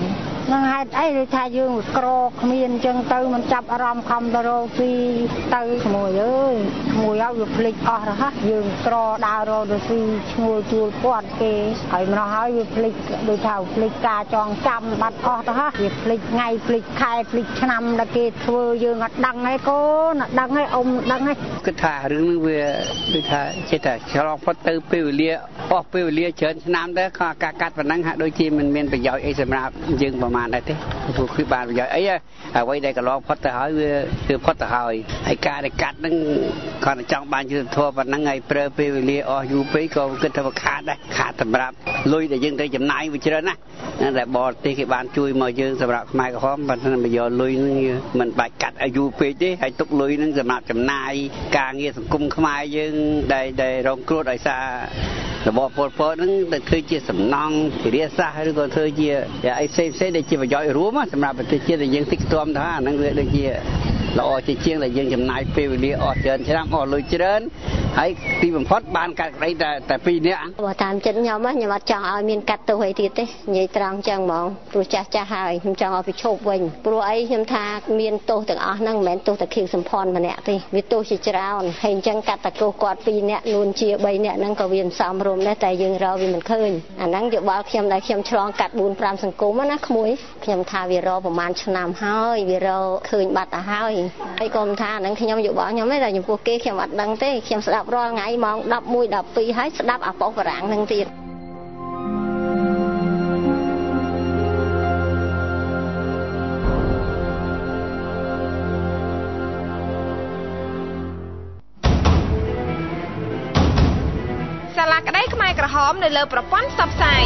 នឹងហេតុអីដូចថាយើងក្រគ្មានអញ្ចឹងទៅមិនចាប់អារម្មណ៍ខំទៅរកពីទៅក្មួយអើយក្មួយឲ្យវាភ្លេចអស់ទៅហ่ะយើងក្រដើររកទៅពីឈ្នួលជួលពាត់គេហើយម្ល៉េះហើយវាភ្លេចដូចថាភ្លេចការចងចាំបាត់អស់ទៅហ่ะវាភ្លេចថ្ងៃភ្លេចខែភ្លេចឆ្នាំដែលគេធ្វើយើងអត់ដឹងហើយកូនអត់ដឹងហើយអ៊ំដឹងហើយគិតថារឿងនេះវាដូចថាចេះតែឆ្លងផុតទៅពេលវេលាអស់ពេលវេលាច្រើនឆ្នាំទៅក៏ការកាត់ប៉ុណ្ណឹងហាក់ដូចជាមិនមានប្រយោជន៍អីសម្រាប់យើងប្រហែលដែរទេព្រោះគឺបានប្រយោជន៍អីអ្វីដែលកន្លងផុតទៅហើយវាគឺផុតទៅហើយហើយការដែលកាត់ហ្នឹងគាត់ចង់បានយុត្តិធម៌ប៉ុណ្ណឹងហើយប្រើពេលវេលាអស់យូរពេកក៏គិតថាវាខាតដែរខាតសម្រាប់លុយដែលយើងត្រូវចំណាយវាច្រើនណាស់តែបរទេសគេបានជួយមកយើងសម្រាប់ខ្មែរក្រហមបើមិនមកយកលុយហ្នឹងមិនបាច់កាត់ឲ្យយូរពេកទេហើយទុកលុយហ្នឹងសម្រាប់ចំណាយការងារសង្គមខ្មែរយើងដែលដែលរងគ្រោះដោយសាររបបប៉ុលពតហ្នឹងទៅធ្វើជាសំណង់វិរិយសាស្ត្រឬក៏ធ្វើជាអីផ្សេងផ្សេងដែលជាប្រយោជន៍រួមសម្រាប់ប្រទេសជាតិដែលយើងតិចតួមថាអាហ្នឹងវាដូចជាល្អជាជាងដែលយើងចំណាយពេលវេលាអស់ច្រើនឆ្នាំអស់លុយច្រើនហើយទីបំផុតបានកាត់ក្តីតែតែពីរនាក់បើតាមចិត្តខ្ញុំខ្ញុំអត់ចង់ឲ្យមានកាត់ទោសអីទៀតទេនិយាយត្រង់ចឹងហ្មងព្រោះចាស់ចាស់ហើយខ្ញុំចង់ឲ្យវាឈប់វិញព្រោះអីខ្ញុំថាមានទោសទាំងអស់ហ្នឹងមិនមែនទោសតែខៀវសំផនម្នាក់ទេវាទោសជាច្រើនហើយអញ្ចឹងកាត់តែទោសគាត់ពីរនាក់នួនជាបីនាក់ហ្នឹងក៏វាមិនសមរម្យដែរតែយើងរកវាមិនឃើញអាហ្នឹងយោបល់ខ្ញុំដែលខ្ញុំឆ្លងកាត់បួនប្រាំសង្គមណាក្មួយខ្ញុំថាវារកប្រហែលឆ្នាំហើយវារកឃើញបាត់ទៅហើយហើយក៏មិនថាអាហ្នឹងខ្ញុំយោបល់ខ្ញុំទេតែចំពោះគេខ្ញុំអត់ដឹងទេខ្ញុំស្ដាប់រាល់ថ្ងៃម៉ោងដប់មួយ ដប់ពីរហើយស្ដាប់អាប៉ុស្តិ៍បារាំងហ្នឹងទៀតសាលាក្តីខ្មែរក្រហមនៅលើប្រព័ន្ធផ្សព្វផ្សាយ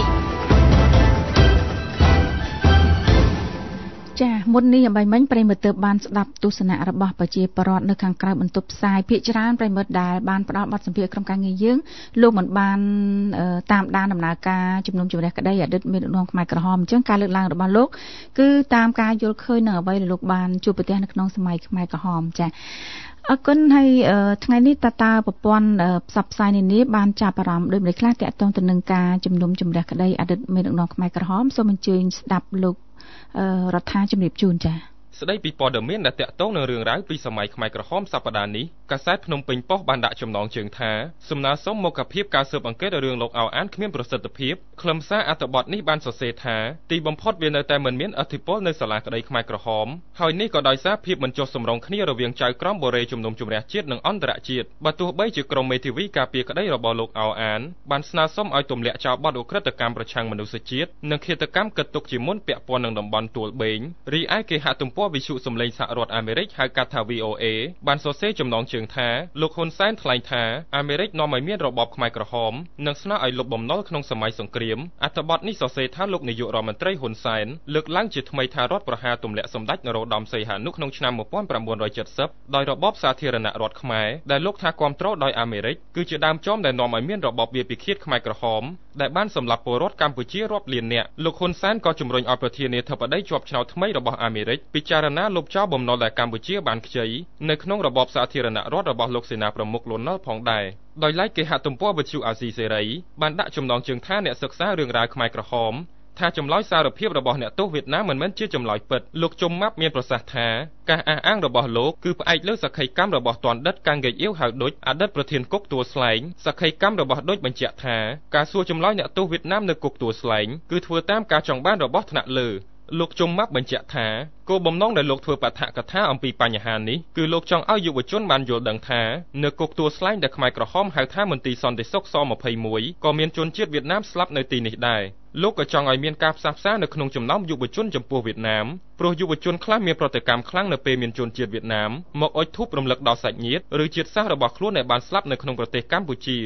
ចាមុននេះអ្វីមិញប្រិមត្តទើបបានស្ដាប់ទស្សនៈរបស់ប្រជាពលរដ្ឋនៅខាងក្រៅបន្ទប់ផ្សាយភាគច្រើនប្រិមត្តដែលបានផ្ដល់បទសម្ភាសន៍ក្រុមការងារយើងលោកមិនបានតាមដានដំណើរការជំនុំជម្រះក្តីអតីតមេដឹកនាំខ្មែរក្រហមអញ្ចឹងការលើកឡើងរបស់លោកគឺតាមការយល់ឃើញនៅអ្វីដែលលោកបានជួបប្រទះនៅក្នុងសម័យខ្មែរក្រហមចាអរគុណហើយថ្ងៃនេះតើតើប្រព័ន្ធផ្សព្វផ្សាយនានាបានចាប់អារម្មណ៍ដោយម្លេចខ្លះទាក់ទងទៅនឹងការជំនុំជម្រះក្តីអតីតមេដឹកនាំខ្មែរក្រហមសូមអញ្ជើញស្ដាប់លោករដ្ឋាជំរាបជូនចា៎ស្ដីពីព័ត៌មានដែលតាក់ទងនឹងរឿងរ៉ាវពីសម័យខ្មែរក្រហមសប្តាហ៍នេះកាសែតភ្នំពេញប៉ុស្តិ៍បានដាក់ចំណងជើងថាសំណើសុំមកភាពការស៊ើបអង្កេតរឿងលោកអោអានគ្មានប្រសិទ្ធភាពខ្លឹមសារអត្ថបទនេះបានសរសេរថាទីបំផុតវានៅតែមិនមានអធិពលនៅសាលាក្តីខ្មែរក្រហមហើយនេះក៏ដោយសារភាពមិនចុះសម្រុងគ្នារវាងចៅក្រមបូរេជំនុំជម្រះជាតិនិងអន្តរជាតិបើទោះបីជាក្រុមមេធាវីការពារក្តីរបស់លោកអោអានបានស្នើសុំឲ្យទម្លាក់ចោលបទឧក្រិដ្ឋកម្មប្រឆាំងមនុស្សជាតិនិងឃាតកម្មកិត្តទុកជាមុនពាក់ព័ន្ធនឹងតំបន់ទួលបេងរីឯគេហទំព័រវិទ្យុសំឡេងរដ្ឋអាមេរិកហៅកាត់ថា V O A បានសរសេរចំណងជើងថាលោកហ៊ុនសែនថ្លែងថាអាមេរិកនាំឲ្យមានរបបខ្មែរក្រហមនិងស្នើឲ្យលុបបំណុលក្នុងសម័យសង្គ្រាមអត្ថបទនេះសរសេរថាលោកនាយករដ្ឋមន្ត្រីហ៊ុនសែនលើកឡើងជាថ្មីថារដ្ឋប្រហារទម្លាក់សម្ដេចនរោត្តមសីហនុក្នុងឆ្នាំmột nghìn chín trăm七mươiដោយរបបសាធារណរដ្ឋខ្មែរដែលលោកថាគាំទ្រដោយអាមេរិកគឺជាដើមចមដែលនាំឲ្យមានរបបវាពិឃាតខ្មែរក្រហមដែលបានសម្លាប់ពលរដ្ឋកម្ពុជារាប់លាននាក់លោកហ៊ុនសែនក៏ជំរុញឲ្យប្រធានាធិបតីជាប់ឆ្នោតថ្មីរបស់អាមេរិកពិចារណាលុបចោលបំណុលដែលកម្ពុជាបានខ្ចីនៅក្នុងរបបសាធារណរដ្ឋរបស់លោកសេនាប្រមុខលន់នល់ផងដែរដោយឡែកគេហទំព័រវិទ្យុអាស៊ីសេរីបានដាក់ចំណងជើងថាអ្នកសិក្សារឿងរ៉ាវខ្មែរក្រហមថាចម្លើយសារភាពរបស់អ្នកទោសវៀតណាមមិនមែនជាចម្លើយពិតលោកជុំម៉ាប់មានប្រសាសន៍ថាការអះអាងរបស់លោកគឺផ្អែកលើសក្ខីកម្មរបស់ទណ្ឌិតកាំងហ្គេកអ៊ីវហៅឌុចអតីតប្រធានគុកទួលស្លែងសក្ខីកម្មរបស់ឌុចបញ្ជាក់ថាការសួរចម្លើយអ្នកទោសវៀតណាមនៅគុកទួលស្លែងគឺធ្វើតាមការចង់បានរបស់ថ្នាក់លើលោកជុំម៉ាប់បញ្ជាក់ថាគោលបំណងដែលលោកធ្វើបឋកថាអំពីបញ្ហានេះគឺលោកចង់ឲ្យយុវជនបានយល់ដឹងថានៅគុកទួលស្លែងដែលខ្មែរក្រហមហៅថាមន្ទីរសន្តិសុខស-ម្ភៃមួយ ក៏មានជនជាតិវៀតណាមស្លាប់នៅទីនេះដែរលោកក៏ចង់ឲ្យមានការផ្សះផ្សានៅក្នុងចំណោមយុវជនចំពោះវៀតណាមព្រោះយុវជនខ្លះមានប្រតិកម្មខ្លាំងនៅពេលមានជនជាតិវៀតណាមមកអុជធូបរំលឹកដល់សាច់ញាតិឬជាតិសាសន៍របស់ខ្លួនដែលបានស្លាប់នៅក្នុងប្រទេសកម្ពុជា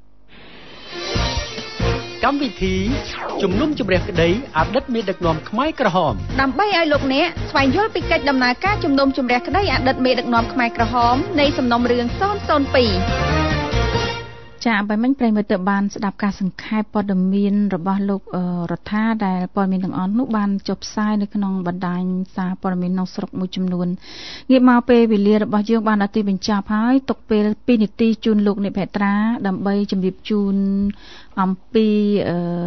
កម្មវិធីជំនុំជម្រះក្តីអតីតមេដឹកនាំខ្មែរក្រហមដើម្បីឲ្យលោកអ្នកស្វែងយល់ពីកិច្ចដំណើរការជំនុំជម្រះក្តីអតីតមេដឹកនាំខ្មែរក្រហមនៃសំណុំរឿងศูนย์ศูนย์ពីរចា៎បើមិញប្រិយមិត្តបានស្ដាប់ការសង្ខេបព័ត៌មានរបស់លោករដ្ឋាដែលព័ត៌មានទាំងអស់នោះបានចុះផ្សាយនៅក្នុងបណ្ដាញសារព័ត៌មានក្នុងស្រុកមួយចំនួនងាកមកពេលវេលារបស់យើងបានដល់ទីបញ្ចប់ហើយទុកពេលពីរនាទីជូនលោកអ្នកភត្រាដើម្បីជម្រាបជូនអំពី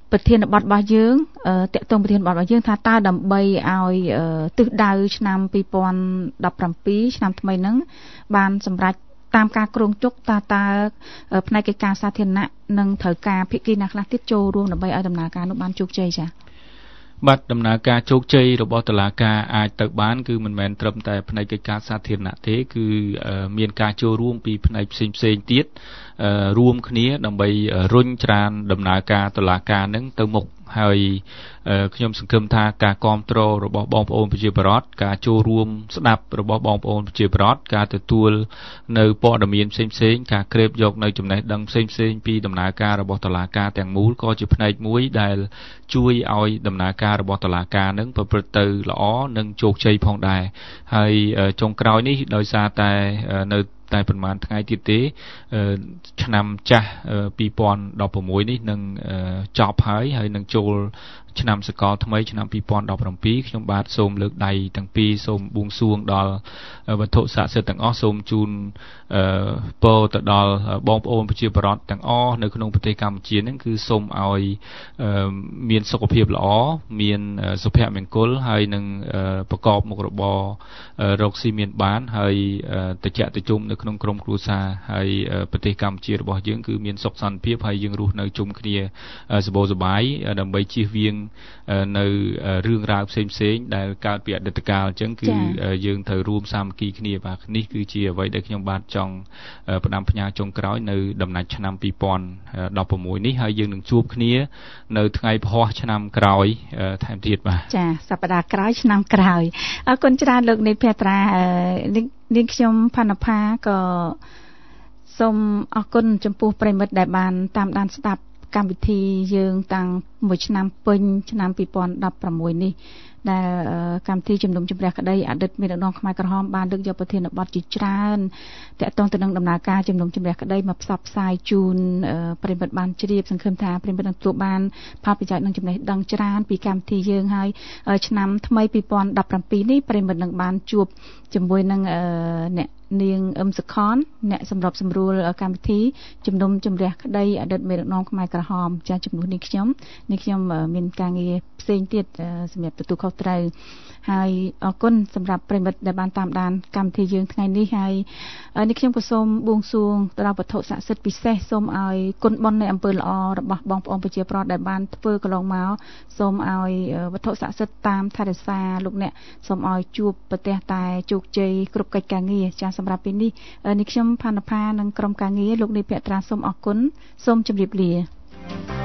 ប្រធានបទរបស់យើងតកតងប្រធានបទរបស់យើងថាតើដើម្បីឲ្យទិសដៅឆ្នាំពីរពាន់ដប់ប្រាំពីរឆ្នាំថ្មីហ្នឹងបានសម្រេចតាមការគ្រោងទុកតើតើផ្នែកកិច្ចការសាធារណៈនិងត្រូវការភាគីណាខ្លះទៀតចូលរួមដើម្បីឲ្យដំណើរការនោះបានជោគជ័យចា៎បាទដំណើរការជោគជ័យរបស់តុលាការអាចទៅបានគឺមិនមែនត្រឹមតែផ្នែកកិច្ចការសាធារណៈទេគឺមានការចូលរួមពីផ្នែកផ្សេងផ្សេងទៀតរួមគ្នាដើម្បីរុញច្រានដំណើរការតុលាការនឹងទៅមុខហើយខ្ញុំសង្ឃឹមថាការគ្រប់គ្រងរបស់បងប្អូនប្រជាពលរដ្ឋការចូលរួមស្ដាប់របស់បងប្អូនប្រជាពលរដ្ឋការទទួលនៅព័ត៌មានផ្សេងផ្សេងការក្រេបយកនៅចំណេះដឹងផ្សេងផ្សេងពីដំណើរការរបស់តុលាការទាំងមូលក៏ជាផ្នែកមួយដែលជួយឲ្យដំណើរការរបស់តុលាការនឹងប្រព្រឹត្តទៅល្អនិងជោគជ័យផងដែរហើយចុងក្រោយនេះដោយសារតែនៅតែប្រហែលថ្ងៃទៀតទេឆ្នាំចាស់ពីរពាន់ដប់ប្រាំមួយនេះនឹងចប់ហើយហើយនឹងចូលឆ្នាំសកលថ្មីឆ្នាំពីរពាន់ដប់ប្រាំពីរខ្ញុំបាទសូមលើកដៃទាំងពីរសូមបួងសួងដល់វត្ថុស័ក្តិសិទ្ធិទាំងអស់សូមជូនពរទៅដល់បងប្អូនប្រជាពលរដ្ឋទាំងអស់នៅក្នុងប្រទេសកម្ពុជាហ្នឹងគឺសូមឲ្យមានសុខភាពល្អមានសុភមង្គលហើយនឹងប្រកបមុខរបររកស៊ីមានបានហើយតិចតិជុំនៅក្នុងក្រុមគ្រួសារហើយប្រទេសកម្ពុជារបស់យើងគឺមានសុខសន្តិភាពហើយយើងរស់នៅជុំគ្នាសបោសប្បាយដើម្បីជៀសវាងនៅរឿងរ៉ាវផ្សេងផ្សេងដែលកើតពីអតីតកាលអញ្ចឹងគឺយើងត្រូវរួមសាមគ្គីគ្នាបាទនេះគឺជាអ្វីដែលខ្ញុំបាទចង់ផ្ដាំផ្ញើចុងក្រោយនៅដំណាច់ឆ្នាំពីរពាន់ដប់ប្រាំមួយនេះហើយយើងនឹងជួបគ្នានៅថ្ងៃពហុឆ្នាំក្រោយថែមទៀតបាទចាសប្តាហ៍ក្រោយឆ្នាំក្រោយអរគុណច្រើនលោកនេតភត្រានាងខ្ញុំផាន់ផាក៏សូមអរគុណចំពោះប្រិមិត្តដែលបានតាមដានស្ដាប់កម្មវិធីយើងតាំងមួយឆ្នាំពេញឆ្នាំពីរពាន់ដប់ប្រាំមួយនេះដែលកម្មវិធីជំនុំជម្រះក្តីអតីតមេដឹកនាំខ្មែរក្រហមបានលើកយកប្រធានបទជាច្រើនទាក់ទងទៅនឹងដំណើរការជំនុំជម្រះក្តីមកផ្សព្វផ្សាយជូនប្រិយមិត្តបានជ្រាបសង្ឃឹមថាប្រិយមិត្តនឹងទទួលបានផលប្រយោជន៍និងចំណេះដឹងច្រើនពីកម្មវិធីយើងហើយឆ្នាំថ្មីពីរពាន់ដប់ប្រាំពីរនេះប្រិយមិត្តនឹងបានជួបជាមួយនឹងអ្នកនាងអឹមសុខនអ្នកសម្របសម្រួលកម្មវិធីជំនុំជម្រះក្តីអតីតមេដឹកនាំខ្មែរក្រហមចាស់ជំនួសនេះខ្ញុំនេះខ្ញុំមានការងារផ្សេងទៀតសម្រាប់ទទួលខុសត្រូវហើយអរគុណសម្រាប់ប្រិមិត្តដែលបានតាមដានកម្មវិធីយើងថ្ងៃនេះហើយនេះខ្ញុំក៏សូមបួងសួងទៅដល់វត្ថុស័ក្តិសិទ្ធិពិសេសសូមឲ្យគុណបុណ្យនៃអំពើល្អរបស់បងប្អូនប្រជាពលរដ្ឋដែលបានធ្វើកន្លងមកសូមឲ្យវត្ថុស័ក្តិសិទ្ធិតាមថែរក្សាលោកអ្នកសូមឲ្យជួបប្រទះតែជោគជ័យគ្រប់កិច្ចការងារចាសម្រាប់ពេលនេះនេះខ្ញុំផាន់ផានិងក្រុមការងារលោកនាយភត្រាសូមអរគុណសូមជម្រាបលា